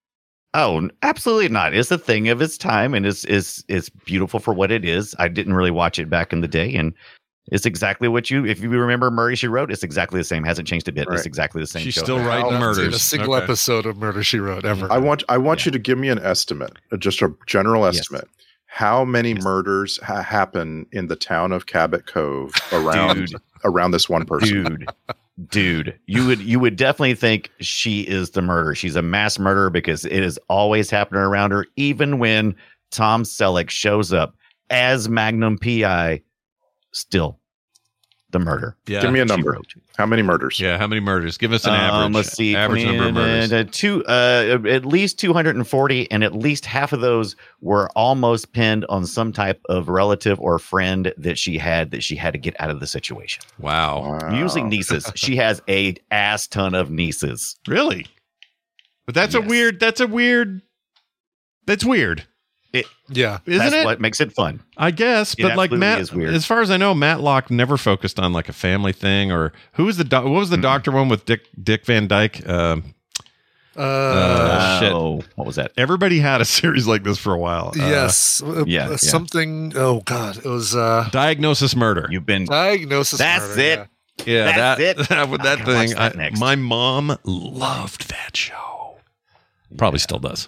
oh, absolutely not. It's a thing of its time, and it's it's it's beautiful for what it is. I didn't really watch it back in the day, and it's exactly what you. If you remember Murray She Wrote, it's exactly the same. Hasn't changed a bit. Right. It's exactly the same. She's show. still writing I've murders. seen a single Okay. episode of Murder She Wrote ever. I want I want you to give me an estimate, uh, just a general Yes. estimate. How many murders ha- happen in the town of Cabot Cove around Dude. around this one person? Dude, dude, you would you would definitely think she is the murderer. She's a mass murderer because it is always happening around her. Even when Tom Selleck shows up as Magnum P I, still the murder. Yeah. Give me a She number. wrote. How many murders? Yeah, how many murders? Give us an Um, average. let's see. Average number of murders. Uh, two, uh, at least two hundred forty, and at least half of those were almost pinned on some type of relative or friend that she had that she had to get out of the situation. Wow. Wow. Usually nieces. She has a ass ton of nieces. Really? But that's a Yes. weird that's a weird that's weird. It, yeah. Isn't that's it? what makes it fun. I guess, It but like absolutely Matt, is weird. as far as I know, Matlock never focused on like a family thing or who was the doc- what was the doctor one with Dick Dick Van Dyke? Um, Uh, uh, shit. Oh, what was that? Everybody had a series like this for a while. Uh, yes. Uh, yeah, uh, yeah. Something. Oh God. It was uh, Diagnosis Murder. You've been. Diagnosis. That's Murder, it. yeah. Yeah, That's that it. that, that, I gotta watch thing. that I- next. my mom loved that show. Probably still does.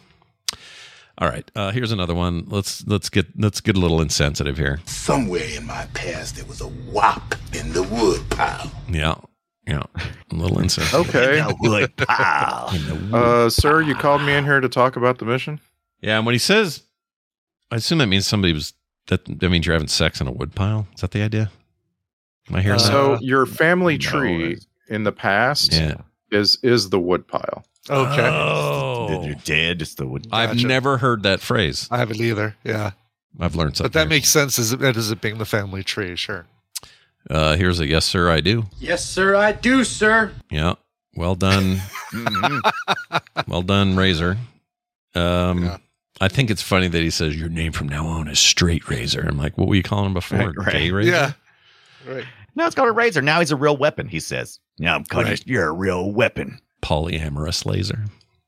All right, uh, here's another one. Let's let's get let's get a little insensitive here. Somewhere in my past, there was a wop in the wood pile. Yeah, yeah, a little insensitive. Okay. The wood pile. Uh, sir, you called me in here to talk about the mission? Yeah, and when he says, I assume that means somebody was that. That means you're having sex in a wood pile. Is that the idea? Am I hearing Uh, that? So your family no, tree it's- in the past Yeah. is is the wood pile. Okay. Oh, You're dead. Just the wood. I've Gotcha. never heard that phrase. I haven't either. Yeah. I've learned something. But that here. makes sense as it, as it being the family tree. Sure. Uh, here's a yes, sir, I do. Yes, sir, I do, sir. Yeah. Well done. Well done, Razor. Um, Yeah. I think it's funny that he says your name from now on is Straight Razor. I'm like, what were you calling him before? Right, right. Gay Razor? Yeah. Right. No, it's called a razor. Now he's a real weapon. He says. Now I'm calling Right. you. You're a real weapon. Polyamorous laser.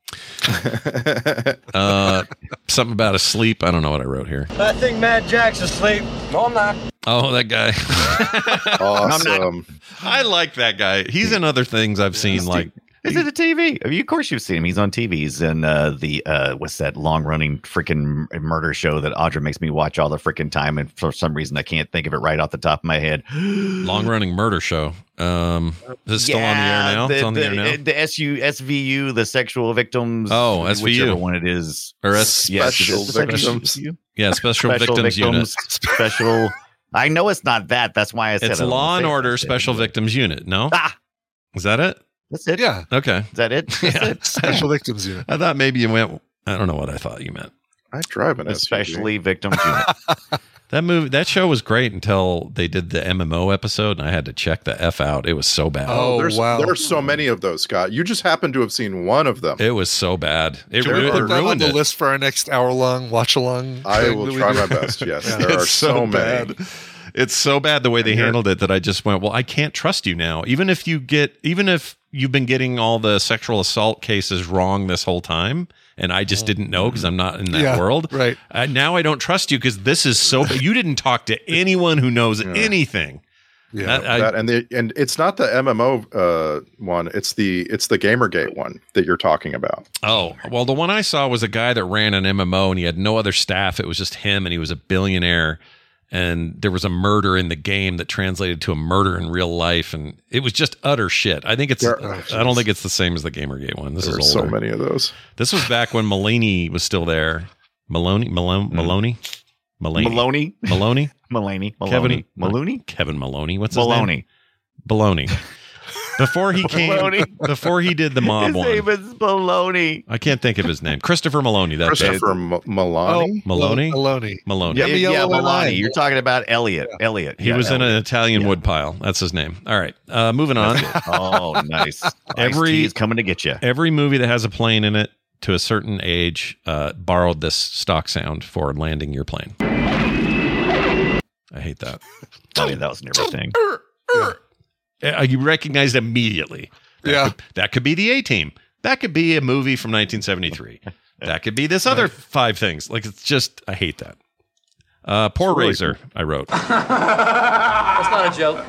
uh, something about asleep. I don't know what I wrote here. I think Mad Jack's asleep. No, I'm not. Oh, that guy. Awesome. I like that guy. He's in other things I've seen. Like, Is it a T V? I mean, of course you've seen him. He's on T V. He's in uh, the uh, what's that long running freaking murder show that Audra makes me watch all the freaking time, and for some reason I can't think of it right off the top of my head. long running murder show. Um, is it still on the air now? The, it's on the, the, air now. The S U S V U, the sexual victims. Oh, S V U. whichever one it is, Or S- yes, Special is it the victims. S V U? yeah, Special, Victims, Unit. Special. I know it's not that. That's why I said It's I don't Law wanna and say it. Order That's it. Special Victims Unit. No, Ah, is that it? that's it. Yeah. Okay. Is that it? That's Yeah. it. Special Victims Unit. I thought maybe you went. I don't know what I thought you meant. I drive an S U V. Especially victims unit. That movie, that show was great until they did the M M O episode, and I had to check the F out. It was so bad. Oh, there's, wow. There are so many of those, Scott. You just happen to have seen one of them. It was so bad. It, Can ru- we it put that on ruined the it. list for our next hour long watch along? I will try my best. Yes, there are It's so, many. bad. It's so bad the way they And you're- handled it that I just went, well, I can't trust you now. Even if you get, even if you've been getting all the sexual assault cases wrong this whole time, and I just didn't know because I'm not in that Yeah, world. right. Uh, now I don't trust you because this is so bad. You didn't talk to anyone who knows anything. Yeah. That- I- That, and the and it's not the M M O uh, one. It's the it's the Gamergate one that you're talking about. Oh, well, the one I saw was a guy that ran an M M O and he had no other staff. It was just him and he was a billionaire. And there was a murder in the game that translated to a murder in real life. And it was just utter shit. I think it's, There- I don't think it's the same as the Gamergate one. This There are is so older. many of those. This was back when Mulaney was still there. Maloney, Malone, Maloney, Maloney, Maloney. Maloney, Maloney. Kevin Maloney. Maloney. Kevin Maloney. What's his Maloney. name? Baloney. Before he came, Maloney. before he did the mob His one. name is Maloney. I can't think of his name. Christopher Maloney. That's Christopher it. M- Maloney? Maloney? Maloney. Maloney. Yeah, the yeah, yellow and Maloney. eye. You're talking about Elliot. Yeah. Elliot. He yeah, was in Elliot. an Italian woodpile. That's his name. All right. Uh, moving on. Oh, nice. Every is coming to get you. Every movie that has a plane in it to a certain age uh, borrowed this stock sound for landing your plane. I hate that. Oh, yeah, that was never a thing. Uh, you recognized immediately. That Yeah. Could, that could be the A-Team. That could be a movie from nineteen seventy-three. That could be this other five things. Like, it's just, I hate that. Uh, Poor really Razor, I wrote. That's not a joke.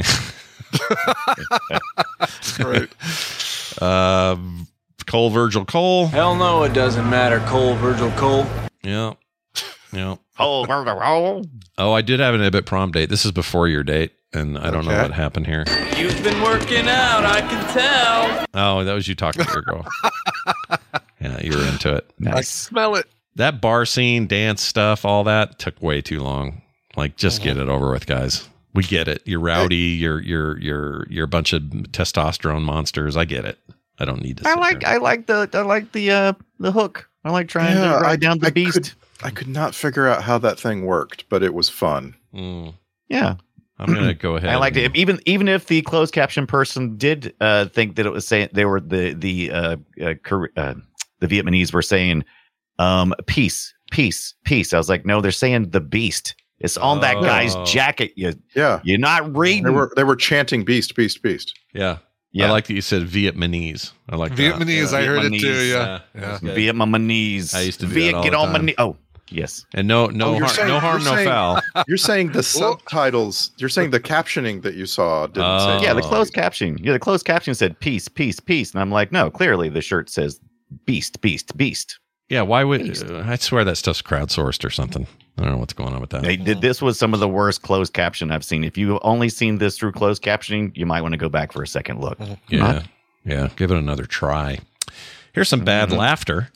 Right. Uh, Cole Virgil Cole. Hell no, it doesn't matter. Cole, Virgil, Cole. Yeah. Yeah. Oh, oh, Oh, I did have an Ibit prom date. This is before your date, and I don't know Okay. what happened here. You've been working out, I can tell. Oh, that was you talking to your girl. Yeah, you were into it. I smell it. That bar scene, dance stuff, all that took way too long. Like, just get it over with, guys. We get it. You're rowdy. You're you're you're you're a bunch of testosterone monsters. I get it. I don't need to. I sit like there. I like the I like the uh the hook. I like trying Yeah, to ride I- down the I beast. Could, I could not figure out how that thing worked, but it was fun. Mm. Yeah. I'm gonna go ahead. I liked and- it. Even even if the closed caption person did uh, think that it was saying they were the the uh, uh, Kore- uh, the Vietnamese were saying um, peace, peace, peace. I was like, no, they're saying the beast. It's on that guy's Oh. jacket. You Yeah, you're not reading. they were they were chanting "Beast, Beast, Beast." Yeah. Yeah. I like that you said Vietnamese. I like that. Vietnamese, I heard it too. Vietnamese, Yeah. Yeah. yeah. Vietnamese. I used to do Viet, that all get the on my time. knee. Oh, yes. And no no Oh, you're har- saying- no harm, you're no saying- foul. You're saying the subtitles. You're saying the captioning that you saw didn't Oh. say. Yeah, the closed caption. Yeah, the closed caption said peace, peace, peace, and I'm like, no, clearly the shirt says beast, beast, beast. Yeah, why would uh, I swear that stuff's crowdsourced or something? I don't know what's going on with that. They did. This was some of the worst closed caption I've seen. If you've only seen this through closed captioning, you might want to go back for a second look. Yeah, Not- yeah. Give it another try. Here's some bad Mm-hmm. laughter.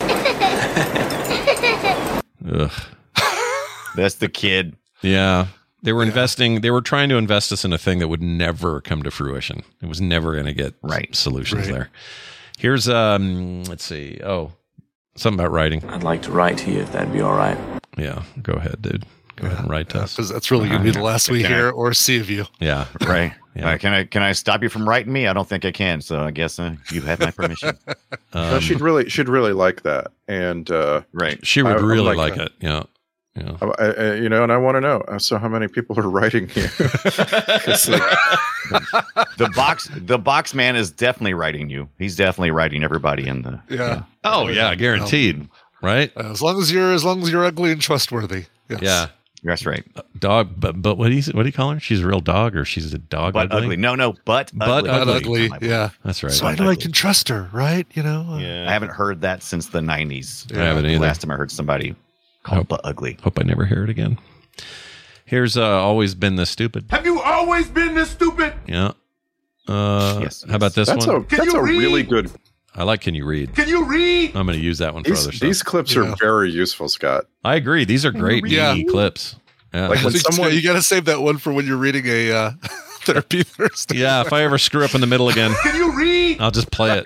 Ugh. That's the kid. Yeah, they were investing. They were trying to invest us in a thing that would never come to fruition. It was never going to get Right. solutions Right. there. Here's um. Let's see. Oh, something about writing. I'd like to write to you if that'd be all right. Yeah, go ahead, dude. Go ahead and write to us. Because that's really going to be the last we Can I- hear or see of you. Yeah, Right. Yeah. Uh, can I can I stop you from writing me? I don't think I can. So I guess uh, you have my permission. No, Um, she'd really, she'd really like that, and uh, Right. she would I would really like like that. it. Yeah, yeah. I, I, you know, and I want to know. uh, So, how many people are writing here? It's like- The box the box man is definitely writing you. He's definitely writing everybody in the. Yeah. Oh yeah, guaranteed. Right? As long as you're as long as you're ugly and trustworthy. Yes. Yeah. That's right. Dog, but but what do you what do you call her? She's a real dog, or she's a dog? But ugly. No, no. But But ugly. Not Ugly. ugly. Yeah. That's right. So I know I can trust her, right? You know. Uh, I haven't heard that since the nineties. I haven't either. Last time I heard somebody call but ugly. Hope I never hear it again. Here's uh, always been this stupid. Have you always been this stupid? Yeah. Uh, Yes, how about this that's one? a that's a really good. I like. Can you read? Can you read? I'm going to use that one for These, other stuff. these clips Yeah. are very useful, Scott. I agree. These are great Yeah. meaty clips. Yeah. Like I when think someone- you got to save that one for when you're reading a uh, therapy Thursday. yeah. If I ever screw up in the middle again, Can you read? I'll just play it.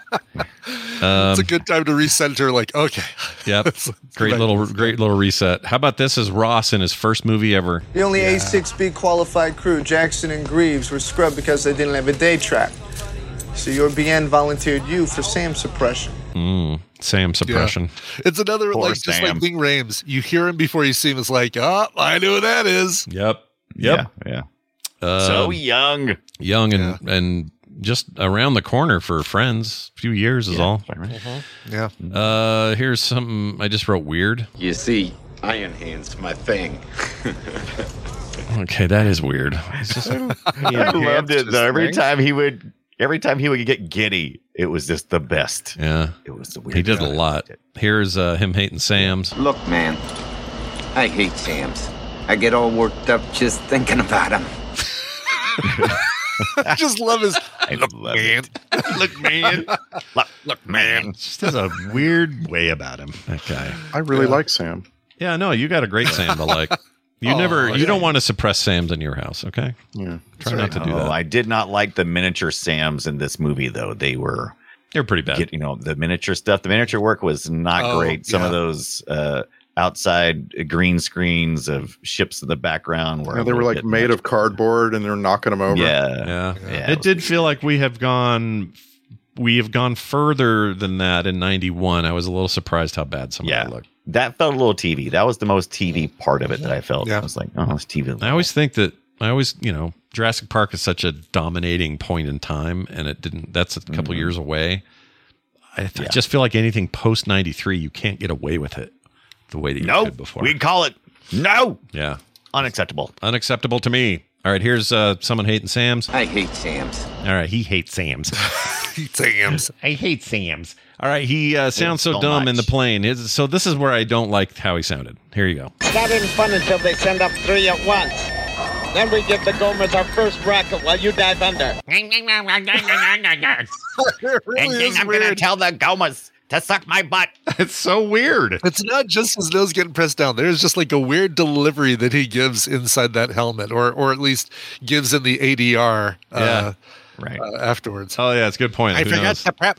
Um, It's a good time to recenter. Like, okay, yep. Let's- let's go Great back little, to this. great little reset. How about this? Is Ross in his first movie ever? The only A six B qualified crew, Jackson and Greaves, were scrubbed because they didn't have a day track. So your B N volunteered you for SAM suppression. Mm, Sam suppression. It's another Poor like just Sam. like Ving Rhames. You hear him before you see him. It's like, oh, I know who that is. Yep. Yep. Yeah. Um, So young. young and and just around the corner for Friends. A few years is all. Yeah. Uh, here's something I just wrote. Weird. You see, Iron Hand's my thing. Okay, that is weird. It's just, I loved it though. Every time he would every time he would get giddy, it was just the best. yeah, It was the weird. he did a guy. lot. Here's uh, him hating Sam's. Look, man, I hate Sam's. I get all worked up just thinking about him. I just love his I look, man. look, man. Look, look, man. Just has a weird way about him. That guy. I really like Sam. Yeah, no, you got a great Sam to like. You Oh, never, you yeah. don't want to suppress Sam's in your house, okay? Yeah, try not to do Oh, that. I did not like the miniature Sams in this movie, though. They were they're pretty bad. Get, you know, the miniature stuff. The miniature work was not Oh, great. Some yeah. of those uh, outside green screens of ships in the background were Yeah, a they were little like bit made much. of cardboard, and they're knocking them over. Yeah, Yeah. Yeah, It did feel like we have gone we have gone further than that in ninety-one. I was a little surprised how bad some Yeah. of it looked. That felt a little T V. That was the most T V part of it that I felt. I was like, oh, it's T V. I always think that I always, you know, Jurassic Park is such a dominating point in time, and it didn't. That's a couple Mhm. years away. I, I Yeah. just feel like anything post ninety-three, you can't get away with it the way that you No, could before. we call it no. Yeah, unacceptable. Unacceptable to me. All right, here's uh, someone hating Sam's. I hate Sam's. All right, he hates Sam's. Sam's. I hate Sam's. All right, he uh, sounds so so dumb in much. the plane. His- So this is where I don't like how he sounded. Here you go. That ain't fun until they send up three at once. Then we give the Gomers our first rocket while you dive under. And then I'm going to tell the Gomers to suck my butt. It's so weird. It's not just his nose getting pressed down. There's just like a weird delivery that he gives inside that helmet, or or at least gives in the A D R. Uh, Yeah. Right. Uh, afterwards. Oh yeah, it's a good point. I Who forgot knows? to prep.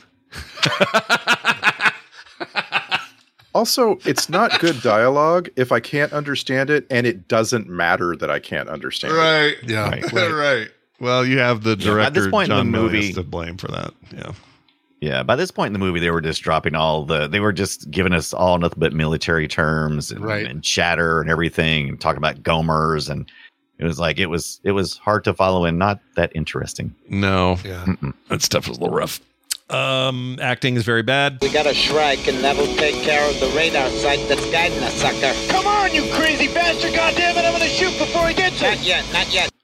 Also, it's not good dialogue if I can't understand it, and it doesn't matter that I can't understand it. Right. Yeah. Right. right. Well, you have the Yeah, at director this point in John the Milius movie- to blame for that. Yeah. Yeah, by this point in the movie, they were just dropping all the, they were just giving us all nothing but military terms and, Right. and chatter and everything and talking about Gomers. And it was like, it was, it was hard to follow and not that interesting. No. Yeah. That stuff was a little rough. Um, acting is very bad. We got a Shrike, and that'll take care of the radar sight that's guiding us, sucker. Come on, you crazy bastard! Goddamn it, I'm gonna shoot before he gets you! Not yet, not yet.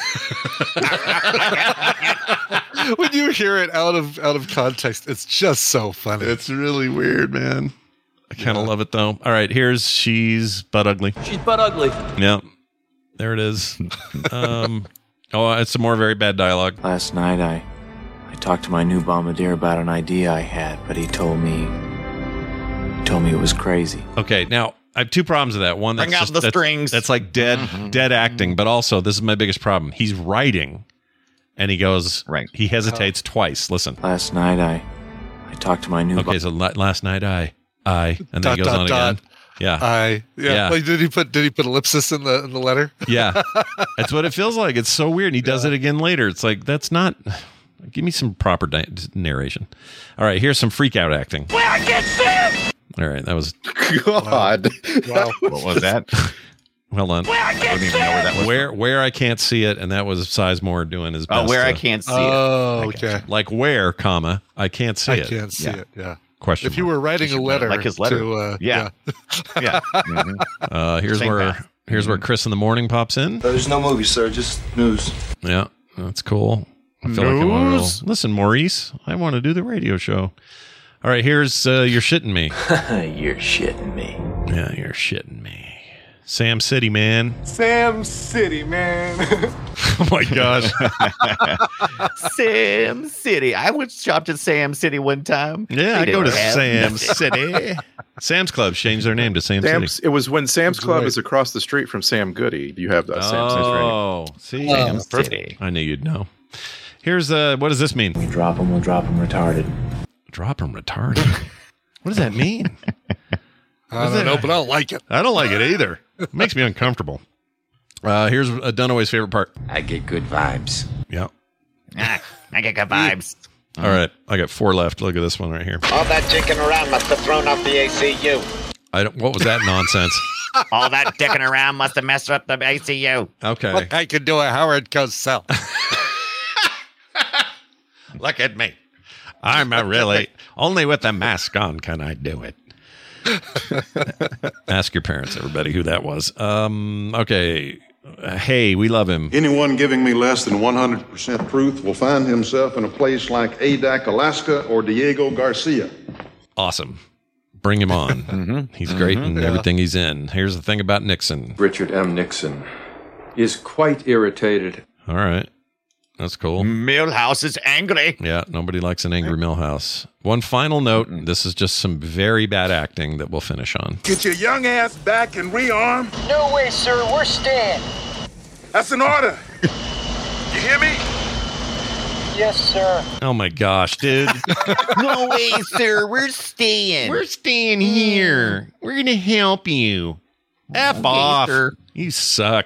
When you hear it out of out of context, it's just so funny. It's really weird, man. I kind of love it though. All right, here's she's butt ugly. She's butt ugly. Yeah, there it is. um, oh, it's some more very bad dialogue. Last night I I talked to my new bombardier about an idea I had, but he told me he told me it was crazy. Okay, now I have two problems with that. One, that's Bring out just, the that's, strings. That's like dead, Mhm. dead acting. But also, this is my biggest problem. He's writing, and he goes, right. He hesitates twice. Listen. Last night I I talked to my new Okay, so la- last night I I and then Dot, he goes dot, on dot. again. Yeah, I yeah. Yeah. Like did he put did he put ellipsis in the in the letter? yeah. That's what it feels like. It's so weird. And he does it again later. It's like that's not. Give me some proper di- narration. All right, here's some freak out acting. Where I get Sam! All right, that was. God. Wow. What was that? Hold on. Where I I get don't even know where that was. Where where I can't see it, and that was Sizemore doing his best. Oh, where I to- can't see Oh, it. okay. Like where, comma I can't see I it. can't see Yeah. it. Yeah. Question. If you were writing a letter, like his letter. to, uh, Yeah. Yeah. Mhm. Uh, here's Same where path. here's where Chris in the morning pops in. There's no movie, sir. Just news. Yeah, that's cool. I feel like I want to go, listen, Maurice. I want to do the radio show. All right, here's uh, you're shitting me. You're shitting me. Yeah, you're shitting me. Sam City, man. Sam City, man. Oh my gosh. Sam City. I went shopped at Sam City one time. Yeah, I They go to didn't have Sam them- City. Sam's Club changed their name to Sam Sam's, City. it was when Sam's Club right. is across the street from Sam Goody. You have that Sam City. Oh, see, Sam Perfect. City. I knew you'd know. Here's uh, what does this mean? We drop him, we'll drop him retarded. Drop him retarded. What does that mean? I don't know, but I don't like it. I don't like it either. It makes me uncomfortable. Uh, here's uh, Dunaway's favorite part. I get good vibes. Yeah. Ah, I get good vibes. All right, I got four left. Look at this one right here. All that jinking around must have thrown off the A C U. I don't, what was that nonsense? All that dicking around must have messed up the A C U. Okay. Look, I can do a Howard Cosell. Look at me. I'm a really only with the mask on can I do it. Ask your parents, everybody, who that was. Um, okay. Uh, hey, we love him. Anyone giving me less than one hundred percent truth will find himself in a place like Adak, Alaska, or Diego Garcia. Awesome. Bring him on. Mm-hmm. He's great Mm-hmm. in Yeah. everything he's in. Here's the thing about Nixon. Richard M. Nixon is quite irritated. All right. That's cool. Milhouse is angry. Yeah, nobody likes an angry Milhouse. One final note. This is just some very bad acting that we'll finish on. Get your young ass back and rearm. No way, sir. We're staying. That's an order. You hear me? Yes, sir. Oh my gosh, dude. No way, sir. We're staying. We're staying here. We're going to help you. F Okay, off. sir. You suck.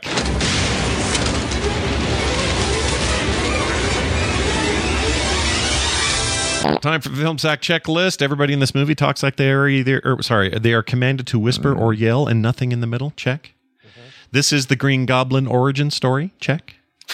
Time for the Film Sack checklist. Everybody in this movie talks like they are either, or, sorry, they are commanded to whisper or yell and nothing in the middle. Check. This is the Green Goblin origin story. Check.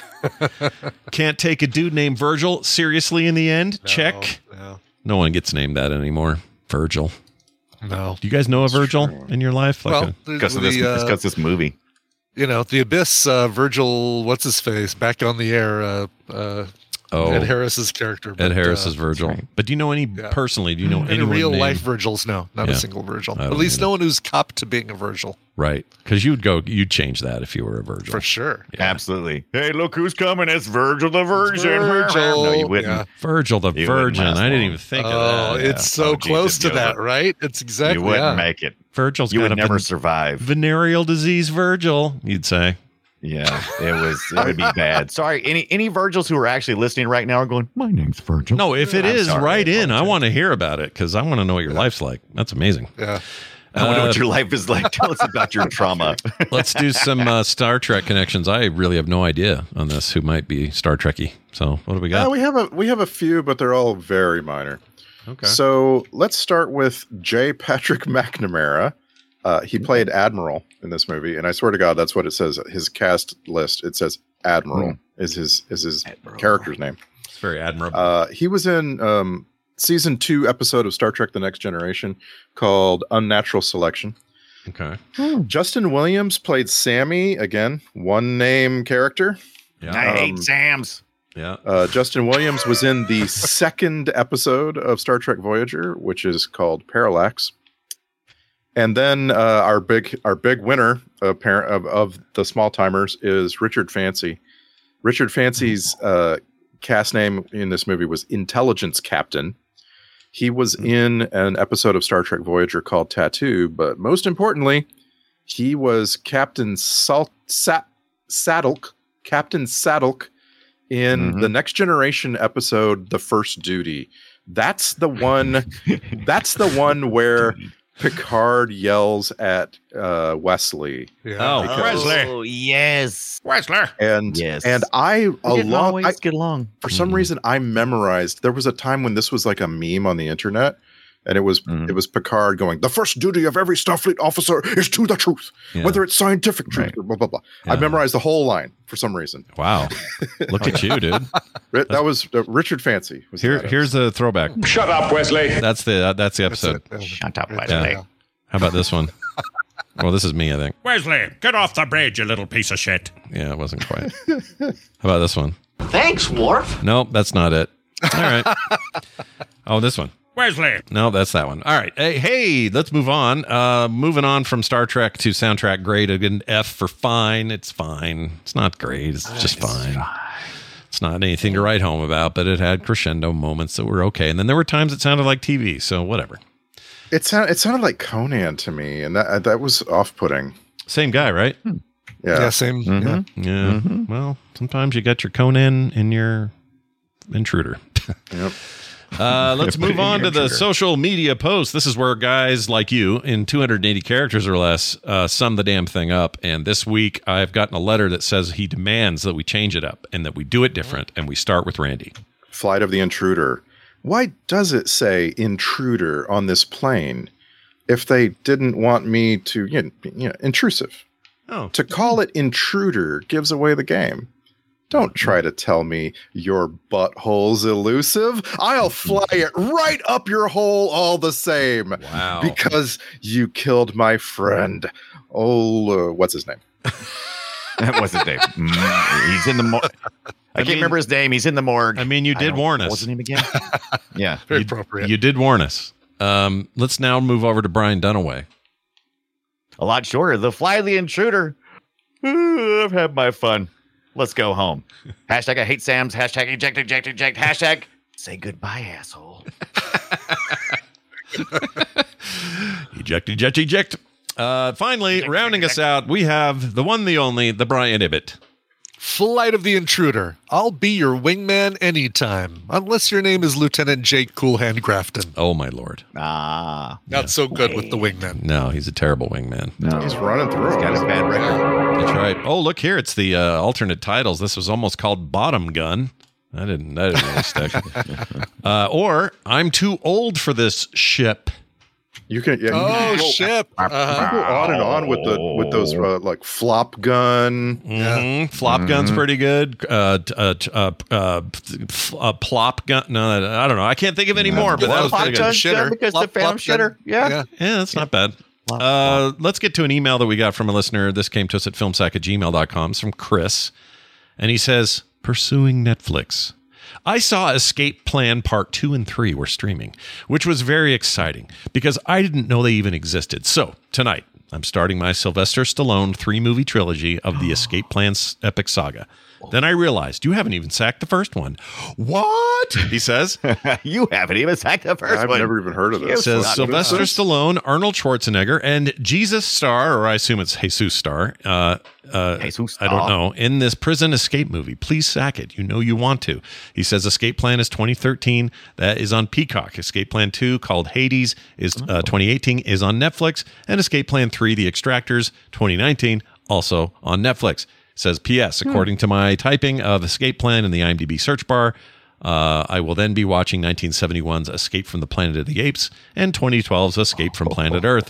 Can't take a dude named Virgil seriously in the end. No, Check. no. No one gets named that anymore. Virgil. No. Do you guys know a Virgil in your life? Like Well, a- the- Because of this, the, uh, because this movie. You know, the Abyss, uh, Virgil, what's his face, back on the air, uh, uh, Oh. Ed Harris's character. Ed but, Harris uh, is Virgil. But do you know any personally? Do you know Any anyone real named- life Virgils? No, not Yeah. a single Virgil. I At don't least either. no one who's copped to being a Virgil. Right. Because you'd go, you'd change that if you were a Virgil. For sure. Absolutely. Hey, look who's coming. It's Virgil the Virgin. Virgil. No, you wouldn't. Yeah. Virgil the You wouldn't Virgin. last I didn't long. even think Oh, of that. it's so Oh, close Jesus, to you that, would- right? It's exactly. You wouldn't yeah. make it. Virgil's You got would a never ven- survive. venereal disease Virgil, you'd say. Yeah, it was. It would be bad. Sorry, any any Virgils who are actually listening right now are going, my name's Virgil. No, if it I'm is, sorry, write I in. I apologize. want to hear about it because I want to know what your life's like. That's amazing. Yeah. I wonder Uh, what your life is like. Tell us about your trauma. Let's do some uh, Star Trek connections. I really have no idea on this who might be Star Trekky. So what do we Yeah, got? we have a we have a few, but they're all very minor. Okay. So let's start with J. Patrick McNamara. Uh, he played Admiral in this movie, and I swear to God, that's what it says. His cast list, it says Admiral is his is his character's name. It's very admirable. Uh, he was in um, season two episode of Star Trek: The Next Generation called Unnatural Selection. Okay. Justin Williams played Sammy, again, one name character. Yeah. I hate Um, Sam's. Yeah. Uh, Justin Williams was in the second episode of Star Trek Voyager, which is called Parallax. And then uh, our big our big winner of, par- of, of the small timers is Richard Fancy. Richard Fancy's uh, cast name in this movie was Intelligence Captain. He was in an episode of Star Trek Voyager called Tattoo, but most importantly, he was Captain Salt Sa- Saddlek, Captain Saddlek in the Next Generation episode The First Duty. That's the one that's the one where Picard yells at uh, Wesley. Oh, Because- Wesley. Oh, yes. Wesley. And Yes. and I We didn't along always I, get along. for some reason I memorized. There was a time when this was like a meme on the internet, and it was Mm-hmm. it was Picard going, "The first duty of every Starfleet officer is to the truth, Yeah. whether it's scientific truth Right. or blah blah blah." I Yeah. memorized the whole line for some reason. Wow. Look at you, dude. Ri- That was uh, Richard Fancy. Was Here, that here's a throwback. Shut up, Wesley. That's the uh, that's the episode. Shut up, Yeah. Wesley. How about this one? Well, this is me, I think. Wesley, get off the bridge, you little piece of shit. Yeah, it wasn't quite. How about this one? Thanks, Worf. Nope, that's not it. All right. Oh, this one. Wesley. No, that's that one. All right. Hey, hey, let's move on. Uh, moving on from Star Trek to soundtrack grade. Again, F for fine. It's fine. It's not great. It's just fine. It's not anything to write home about, but it had crescendo moments that were okay. And then there were times it sounded like T V, so whatever. It sounded it sounded like Conan to me, and that that was off putting. Same guy, right? Yeah. Yeah, same. Yeah. Yeah. Well, sometimes you got your Conan and your intruder. Yep. Uh, let's move on to the Intruder. social media post. This is where guys like you in two hundred eighty characters or less uh, sum the damn thing up. And this week I've gotten a letter that says he demands that we change it up and that we do it different. And we start with Randy. Flight of the Intruder. Why does it say intruder on this plane if they didn't want me to, you know, you know, intrusive? Oh, To call it intruder gives away the game. Don't try to tell me your butthole's elusive. I'll fly it right up your hole all the same. Wow. Because you killed my friend. Oh, uh, what's his name? That was his name. Mm, He's in the morgue. I, can't mean- remember his name. He's in the morgue. I mean, you did don't- warn us. What's his name again? Yeah. Very You- appropriate. You did warn us. Um, let's now move over to Brian Dunaway. A lot shorter. The Fly the Intruder. Ooh, I've had my fun. Let's go home. Hashtag I hate Sam's. Hashtag eject, eject, eject. Hashtag say goodbye, asshole. Eject, eject, eject. Uh, finally, eject, rounding eject. us out, we have the one, the only, the Brian Ibbott. Flight of the Intruder. I'll be your wingman anytime, unless your name is Lieutenant Jake Coolhand Grafton. Oh, my lord. Ah. Not yeah. so good with the wingman. No, he's a terrible wingman. No. He's running through. He's got a bad record. That's right. Oh, look here. It's the uh, alternate titles. This was almost called Bottom Gun. I didn't, I didn't really stick. uh, or, I'm too old for this ship. You can, yeah. You oh, can go, ship! Uh-huh. You go on and on with the with those uh, like flop gun. Mm-hmm. Yeah. Flop mm-hmm. gun's pretty good. Uh, uh, uh, uh, uh, plop gun. No, I don't know. I can't think of any yeah. more. But that was pretty good. Shitter because plop, the Phantom shitter. Yeah. yeah, yeah, that's yeah. not bad. Plop, uh, plop. Let's get to an email that we got from a listener. This came to us at filmsack at gmail dot com. It's from Chris, and he says, "Pursuing Netflix. I saw Escape Plan Part two and three were streaming, which was very exciting because I didn't know they even existed. So, tonight, I'm starting my Sylvester Stallone three-movie trilogy of the Escape Plan epic saga. Then I realized you haven't even sacked the first one. What? He says. You haven't even sacked the first I've one. I've never even heard of this. It says Sylvester Stallone, Arnold Schwarzenegger, and Jesus Star, or I assume it's Jesus Star. Uh, uh, Jesus I don't know. In this prison escape movie. Please sack it. You know you want to. He says Escape Plan is twenty thirteen. That is on Peacock. Escape Plan two, called Hades, is uh, twenty eighteen, is on Netflix. And Escape Plan three, The Extractors, twenty nineteen, also on Netflix. Says, P S, according hmm. to my typing of Escape Plan in the IMDb search bar, uh, I will then be watching nineteen seventy-one's Escape from the Planet of the Apes and twenty twelve's Escape from Planet Earth.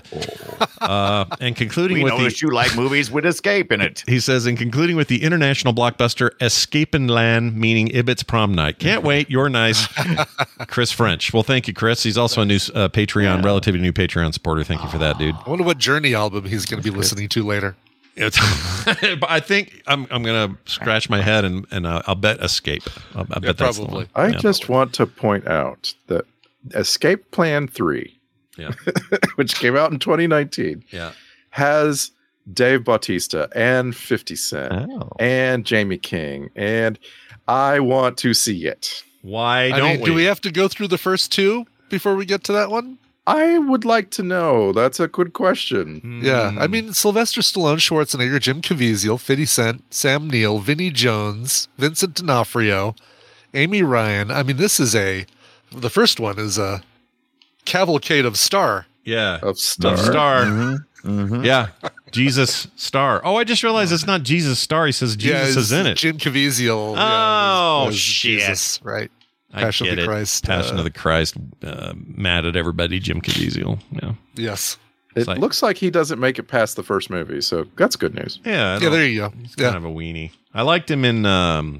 Uh, and concluding we with the... you like movies with escape in it. He says, and concluding with the international blockbuster Escapin' Land, meaning Ibbott's Prom Night. Can't wait. You're nice. Chris French. Well, thank you, Chris. He's also a new uh, Patreon, yeah. relatively new Patreon supporter. Thank you for that, dude. I wonder what Journey album he's going to be listening to later. It's, but I think I'm I'm gonna scratch my head and and uh, I'll bet Escape. I'll, I bet yeah, that's probably. The one. I yeah, just probably. want to point out that Escape Plan three, yeah, which came out in twenty nineteen, yeah, has Dave Bautista and fifty Cent oh. and Jamie King, and I want to see it. Why don't I mean, we? Do we have to go through the first two before we get to that one? I would like to know. That's a good question. Mm. Yeah. I mean, Sylvester Stallone, Schwarzenegger, Jim Caviezel, fifty Cent, Sam Neill, Vinnie Jones, Vincent D'Onofrio, Amy Ryan. I mean, this is a, the first one is a cavalcade of star. Yeah. Of star. Of star. Mm-hmm. Mm-hmm. Yeah. Jesus Star. Oh, I just realized it's not Jesus Star. He says Jesus yeah, is in it. Jim Caviezel. Oh, yeah, was, was shit. Jesus, right. I Passion get of the it. Christ. Passion uh, of the Christ. Uh, mad at everybody. Jim Caviezel. Yeah. Yes. It like, looks like he doesn't make it past the first movie, so that's good news. Yeah. Yeah, there you go. He's yeah. kind of a weenie. I liked him in um,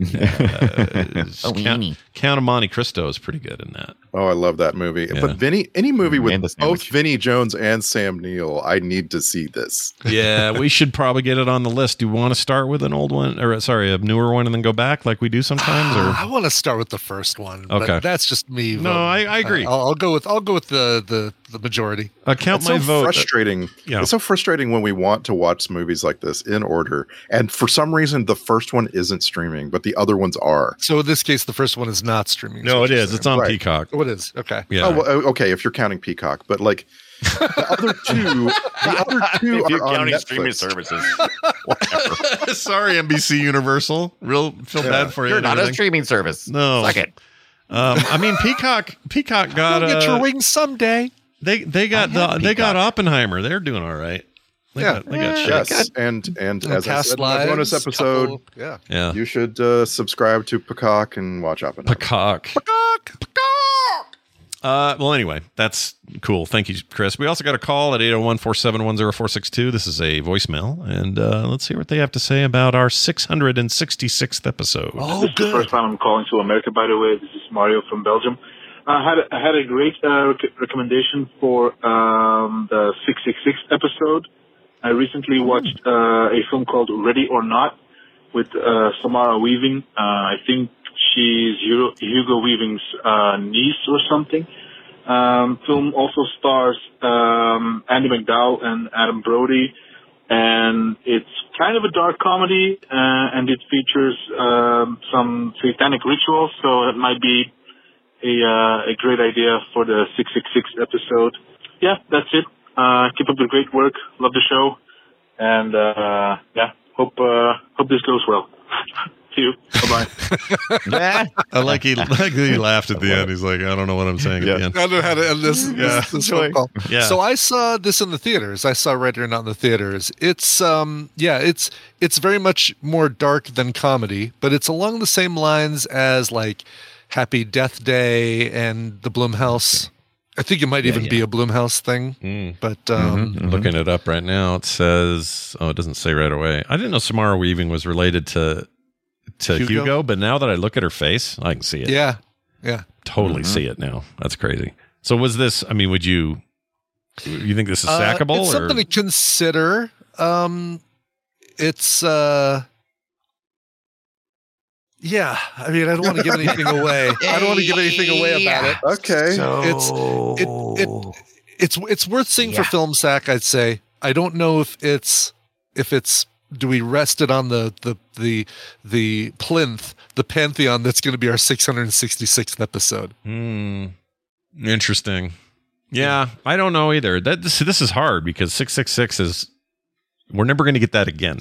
uh, Count, Count of Monte Cristo is pretty good in that. Oh, I love that movie. Yeah. But Vinny, any movie with Amanda both Sandwich. Vinnie Jones and Sam Neill, I need to see this. Yeah, we should probably get it on the list. Do we want to start with an old one, or sorry, a newer one, and then go back like we do sometimes? Or I want to start with the first one. Okay. But that's just me. No, I, I agree. I'll, I'll go with I'll go with the the, the majority. Uh, count it's my so vote. Frustrating. Yeah. It's so frustrating when we want to watch movies like this in order, and for some reason the first one isn't streaming, but the other ones are. So in this case, the first one is not streaming. No, it is. Saying. It's on right. Peacock. Oh, it is. Okay. Yeah. Oh, well, okay. If you're counting Peacock, but like the other two, the other two if you're are counting on streaming Netflix. services. Sorry, N B C Universal. Real feel Yeah. bad for you. You're and not everything. a streaming service. No. Suck it. Um, I mean, Peacock. Peacock got You'll get uh, your wings someday. They they got I the have they got Peacock. Oppenheimer. They're doing all right. They Yeah. got, they got shit. Yes, and and as I Past said in my bonus lives, episode, couple- yeah. Yeah. you should uh, subscribe to Peacock and watch Oppenheimer. Peacock. Peacock. Peacock. Uh, well, anyway, that's cool. Thank you, Chris. We also got a call at eight oh one, four seven one, oh four six two. This is a voicemail, and uh, let's hear what they have to say about our six hundred sixty-sixth episode. Oh, this is the first time I'm calling to America, by the way. This is Mario from Belgium. I had a, I had a great uh, rec- recommendation for um, the six six six episode. I recently watched uh, a film called Ready or Not with uh, Samara Weaving. Uh, I think she's Hugo, Hugo Weaving's uh, niece or something. Um, film also stars um, Andy McDowell and Adam Brody. and it's kind of a dark comedy, uh, and it features um, some satanic rituals, so it might be a uh, a great idea for the six six six episode. Yeah, that's it. Uh, keep up the great work. Love the show, and uh, yeah, hope uh, hope this goes well. See you. Bye bye. I like he like he laughed at the end. He's like, I don't know what I'm saying Yeah. at the end. I don't know how to end this. Yeah. this, this phone call. Yeah. So I saw this in the theaters. I saw Ready or Not in the theaters. It's um yeah, it's it's very much more dark than comedy, but it's along the same lines as like Happy Death Day and the Blumhouse. I think it might Yeah, even yeah. be a Blumhouse thing. Mm. But um I'm looking it up right now. It says, oh, it doesn't say right away. I didn't know Samara Weaving was related to to Hugo, Hugo? but now that I look at her face, I can see it. yeah. Yeah. Totally Mhm. see it now. That's crazy. So was this, I mean, would you, you think this is Uh, sackable? it's or? something to consider. Um, it's uh, yeah. I mean, I don't want to give anything away. I don't want to give anything away about it. Okay. It's it, it it's it's worth seeing for Yeah. Film Sack. I'd say. I don't know if it's if it's. Do we rest it on the the the the plinth, the pantheon that's going to be our six hundred sixty-sixth episode? Hmm. Interesting. Yeah, I don't know either. That this, this is hard because six six six is, we're never going to get that again.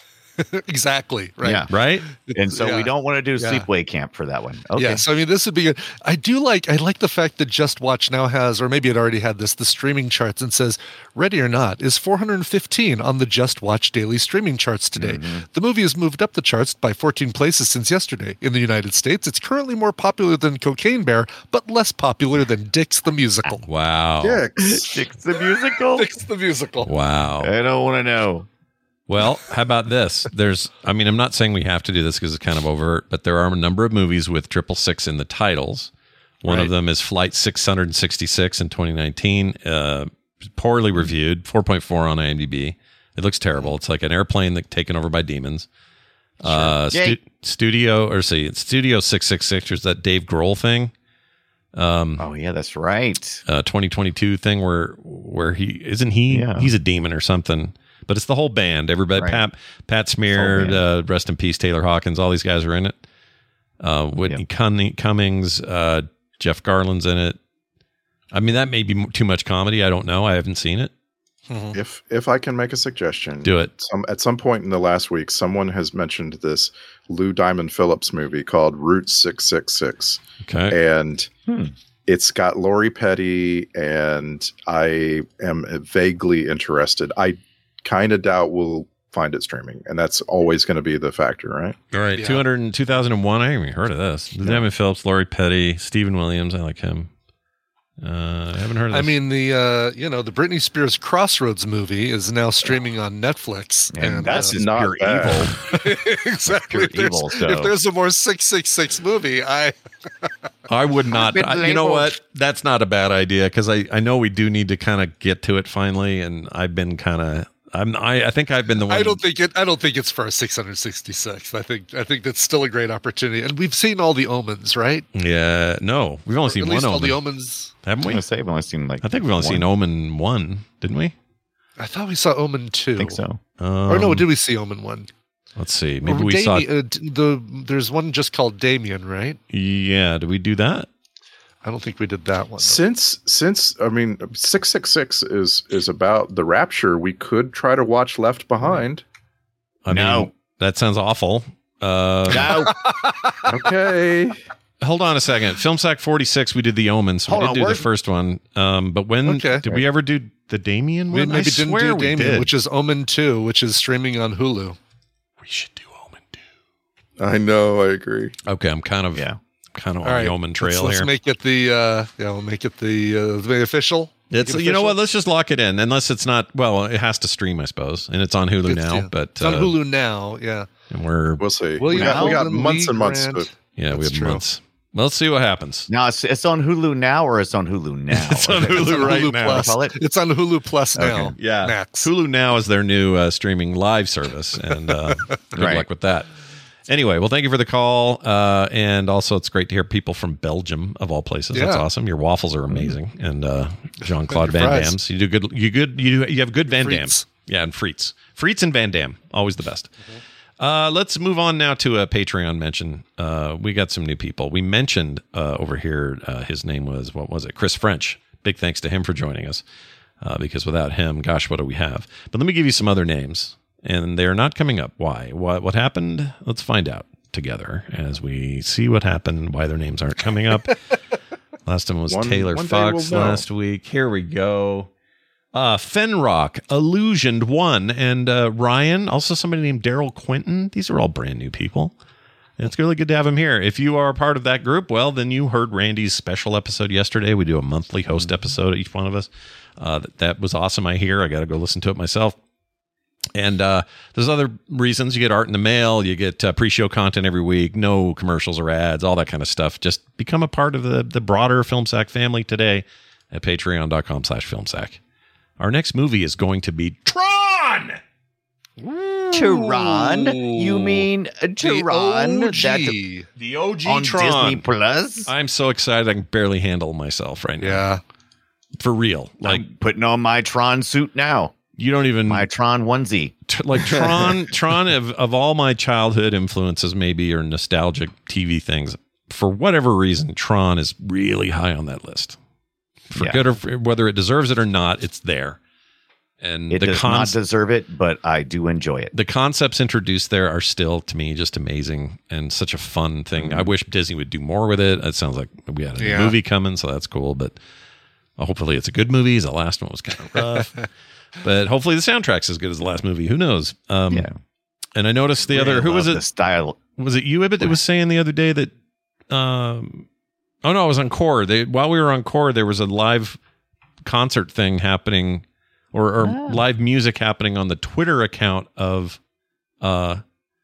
Exactly. Right. Yeah. Right. And so Yeah. we don't want to do Yeah. sleepaway camp for that one. Okay. Yeah, so I mean, this would be good. I do like, I like the fact that Just Watch now has, or maybe it already had this, the streaming charts, and says, Ready or Not is four hundred fifteen on the Just Watch daily streaming charts today. The movie has moved up the charts by fourteen places since yesterday. In the United States, it's currently more popular than Cocaine Bear, but less popular than Dix the Musical. Wow. Dix. Dix the Musical? Dix the Musical. Wow. I don't want to know. Well, how about this? There's, I mean, I'm not saying we have to do this because it's kind of overt, but there are a number of movies with triple six in the titles. One Right. of them is Flight six hundred sixty-six in twenty nineteen, uh, poorly reviewed, four point four on IMDb. It looks terrible. It's like an airplane that taken over by demons. Uh, Yay. stu- studio, or see, Studio six six six, is that Dave Grohl thing. Um, oh yeah, that's right. Uh, twenty twenty-two thing where where he isn't he Yeah. he's a demon or something. But it's the whole band. Everybody, Right. Pat, Pat Smear, uh, rest in peace, Taylor Hawkins. All these guys are in it. Uh, Whitney Yep. Cunning, Cummings, uh, Jeff Garland's in it. I mean, that may be m- too much comedy. I don't know. I haven't seen it. If if I can make a suggestion, Do it. Some at some point in the last week, someone has mentioned this Lou Diamond Phillips movie called Route Six Six Six. Okay, and Hmm. it's got Lori Petty, and I am vaguely interested. I kind of doubt we'll find it streaming, and that's always going to be the factor, right? All right, Yeah. two hundred and two thousand one. I haven't even heard of this. Diamond Phillips, Laurie Petty, Stephen Williams. I like him. Uh, I haven't heard of this. I mean, the uh, you know, the Britney Spears Crossroads movie is now streaming on Netflix, And that's uh, just not pure bad. evil. exactly. pure If there's, evil, so- if there's a more six six six movie, I I would not. been I, you know labeled. what? That's not a bad idea because I, I know we do need to kind of get to it finally, and I've been kind of. I'm. I, I think I've been the one. I don't think it. I don't think it's for a six hundred sixty-six. I think. I think that's still a great opportunity, and we've seen all the omens, right? Yeah. No, we've only Or seen at one least all Omen. the omens. Haven't I'm we? gonna say I've only seen like. I think we've only one. seen Omen one, didn't we? I thought we saw Omen two. I think so. Um, or no, did we see Omen one? Let's see. Maybe Or we Dami- saw. uh, d- the. There's one just called Damien, right? Yeah. Did we do that? I don't think we did that one. Since since I mean six six six is is about the rapture, we could try to watch Left Behind. I No. mean, that sounds awful. Uh, No. Okay. Hold on a second. FilmSack forty-six. We did the Omen, so Hold we did on, do the where's- first one. Um, but when Okay. did we ever do the Damien We one? maybe I didn't swear do we Damien, did. which is Omen two, which is streaming on Hulu. We should do Omen two. I know, I agree. Okay, I'm kind of Yeah. kind of All on right, the Omen trail let's, let's here. make it the uh, yeah, we'll make it the uh, the official. It's Make it you know official? what? Let's just lock it in. Unless it's not. Well, it has to stream, I suppose, and it's on Hulu It's- now. yeah. But It's on uh, Hulu now. Yeah. and we're We'll see. William we got, we got Holden, months Lee and months. Grant. To, yeah, we That's have true. months. Well, let's see what happens. Now it's it's on Hulu now, or it's on Hulu now. It's on Or is it- Hulu It's on right Hulu now. Plus. Call it? It's on Hulu Plus now. Okay. Yeah, Max. Hulu Now is their new uh, streaming live service, and uh, good Right. luck with that. Anyway, well, thank you for the call, uh, and also it's great to hear people from Belgium of all places. That's Yeah. awesome. Your waffles are amazing, and uh, Jean Claude Your Van fries. Damme's. You do good. You good. You do, you have good Van Frites. Damme's. Yeah, and frites. Freets and Van Damme, always the best. Mm-hmm. Uh, let's move on now to a Patreon mention. Uh, we got some new people. We mentioned uh, over here, uh, his name was, what was it? Chris French. Big thanks to him for joining us. Uh, because without him, gosh, what do we have? But let me give you some other names. And they're not coming up. Why? What, what happened? Let's find out together as we see what happened, why their names aren't coming up. Last time was one, Taylor one Fox we'll last week. Here we go. Uh, Fenrock, Illusioned One, and uh, Ryan, also somebody named Daryl Quinton. These are all brand new people. And it's really good to have them here. If you are a part of that group, well, then you heard Randy's special episode yesterday. We do a monthly host episode, each one of us. Uh, that, that was awesome, I hear. I got to go listen to it myself. And uh, there's other reasons. You get art in the mail. You get uh, pre-show content every week. No commercials or ads, all that kind of stuff. Just become a part of the, the broader FilmSack family today at patreon.com slash FilmSack. Our next movie is going to be Tron! Tron? You mean Tron? The O G. That, the O G on Tron. Disney Plus? I'm so excited I can barely handle myself right now. Yeah. For real. Like I'm putting on my Tron suit now. You don't even my Tron onesie. T- like Tron, Tron of, of all my childhood influences, maybe, or nostalgic T V things. For whatever reason, Tron is really high on that list. For yeah. good or for, whether it deserves it or not, it's there. And it the does con- not deserve it, but I do enjoy it. The concepts introduced there are still, to me, just amazing and such a fun thing. Mm-hmm. I wish Disney would do more with it. It sounds like we had a yeah. movie coming, so that's cool. But hopefully, it's a good movie. The last one was kind of rough. But hopefully the soundtrack's as good as the last movie. Who knows? Um, yeah. And I noticed the really other, who was it? The style. Was it you, Ibit, that was saying the other day that, um, oh no, it was on Core. They, while we were on Core, there was a live concert thing happening or, or oh. live music happening on the Twitter account of, uh,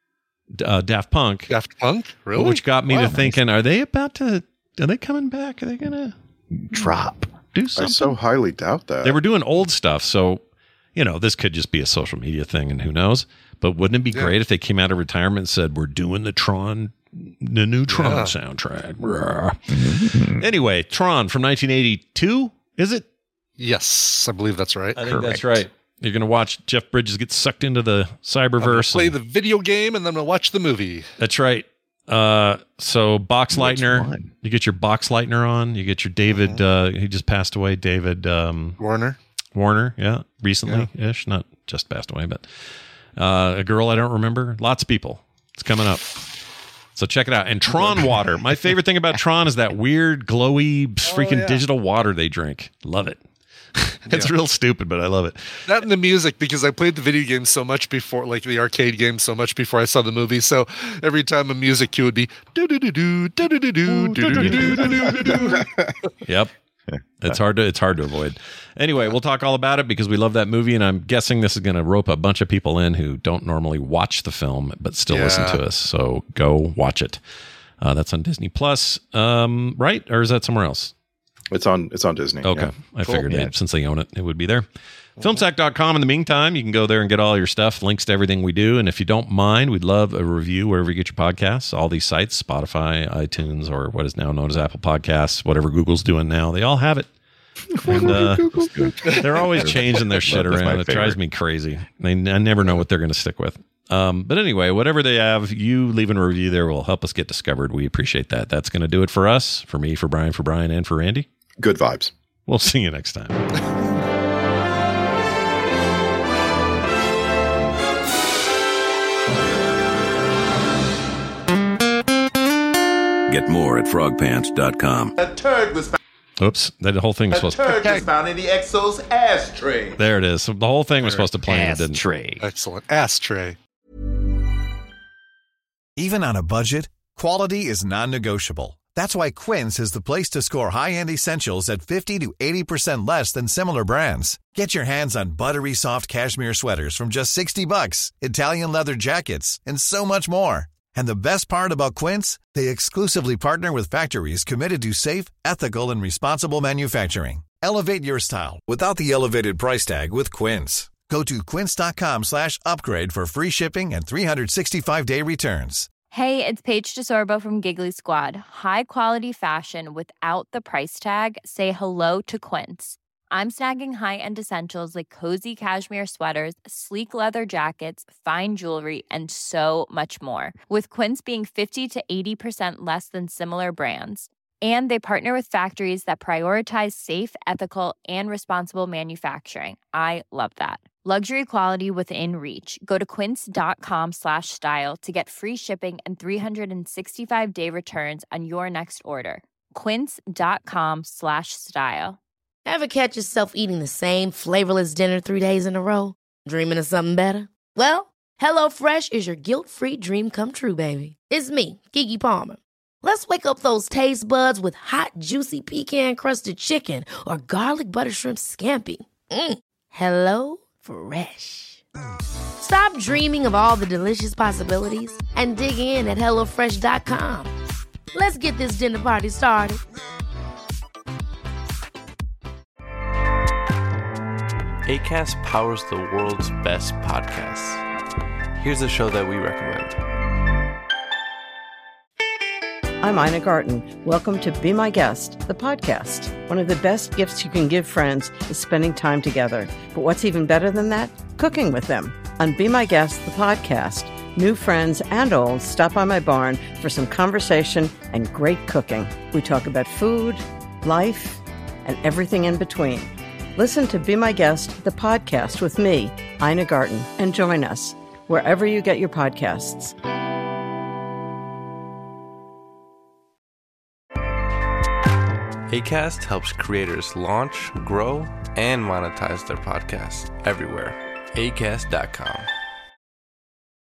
uh, Daft Punk. Daft Punk? Really? Which got me wow, to nice. thinking, are they about to, are they coming back? Are they going to drop? Do something? I so highly doubt that. They were doing old stuff, so you know this could just be a social media thing, and who knows? But wouldn't it be yeah. great if they came out of retirement and said, "We're doing the Tron, the new Tron yeah. soundtrack"? Mm-hmm. Anyway, Tron from nineteen eighty-two, is it? Yes, I believe that's right. I think Correct. That's right. You're going to watch Jeff Bridges get sucked into the cyberverse. Play and, the video game, and then we'll watch the movie. That's right. Uh, so Box Lightner, you get your Box Lightner on, you get your David, mm-hmm. uh, he just passed away, David, um, Warner, Warner. Yeah. Recently ish, yeah. Not just passed away, but, uh, a girl I don't remember. Lots of people. It's coming up. So check it out. And Tron water. My favorite thing about Tron is that weird, glowy, freaking oh, yeah. digital water they drink. Love it. It's yeah. real stupid, but I love it. That and the music, because I played the video game so much before, like the arcade game so much before I saw the movie. So every time a music cue would be do do do do do do do do do do do do. Yep. It's hard to it's hard to avoid. Anyway, we'll talk all about it because we love that movie, and I'm guessing this is going to rope a bunch of people in who don't normally watch the film but still yeah. listen to us. So go watch it. Uh, that's on Disney Plus, um, right? Or is that somewhere else? It's on it's on Disney. Okay. Yeah. I Cool. figured yeah. they, since they own it, it would be there. Filmsack dot com in the meantime, you can go there and get all your stuff, links to everything we do. And if you don't mind, we'd love a review wherever you get your podcasts. All these sites, Spotify, iTunes, or what is now known as Apple Podcasts, whatever Google's doing now, they all have it. And uh, they're always changing their shit around. It drives me crazy. They, I never know what they're going to stick with. Um, but anyway, whatever they have, you leaving a review there will help us get discovered. We appreciate that. That's going to do it for us, for me, for Brian, for Brian, and for Randy. Good vibes. We'll see you next time. Get more at frog pants dot com. A turd was found. Oops, that whole thing was A supposed turd to. was found in the Exo's ashtray. There it is. So the whole thing was supposed to play, and it didn't. Ashtray. Excellent. Ashtray. Even on a budget, quality is non-negotiable. That's why Quince is the place to score high-end essentials at fifty to eighty percent less than similar brands. Get your hands on buttery soft cashmere sweaters from just sixty bucks, Italian leather jackets, and so much more. And the best part about Quince, they exclusively partner with factories committed to safe, ethical, and responsible manufacturing. Elevate your style without the elevated price tag with Quince. Go to quince.com slash upgrade for free shipping and three sixty-five day returns. Hey, it's Paige DeSorbo from Giggly Squad. High quality fashion without the price tag. Say hello to Quince. I'm snagging high-end essentials like cozy cashmere sweaters, sleek leather jackets, fine jewelry, and so much more. With Quince being fifty to eighty percent less than similar brands. And they partner with factories that prioritize safe, ethical, and responsible manufacturing. I love that. Luxury quality within reach. Go to quince.com slash style to get free shipping and three sixty-five day returns on your next order. Quince.com slash style. Ever catch yourself eating the same flavorless dinner three days in a row? Dreaming of something better? Well, HelloFresh is your guilt-free dream come true, baby. It's me, Keke Palmer. Let's wake up those taste buds with hot, juicy pecan-crusted chicken or garlic butter shrimp scampi. Mm. Hello Fresh. Stop dreaming of all the delicious possibilities and dig in at hello fresh dot com. Let's get this dinner party started. Acast powers the world's best podcasts. Here's a show that we recommend. I'm Ina Garten. Welcome to Be My Guest, the podcast. One of the best gifts you can give friends is spending time together. But what's even better than that? Cooking with them. On Be My Guest, the podcast, new friends and old stop by my barn for some conversation and great cooking. We talk about food, life, and everything in between. Listen to Be My Guest, the podcast with me, Ina Garten, and join us wherever you get your podcasts. Acast helps creators launch, grow, and monetize their podcasts everywhere. acast dot com.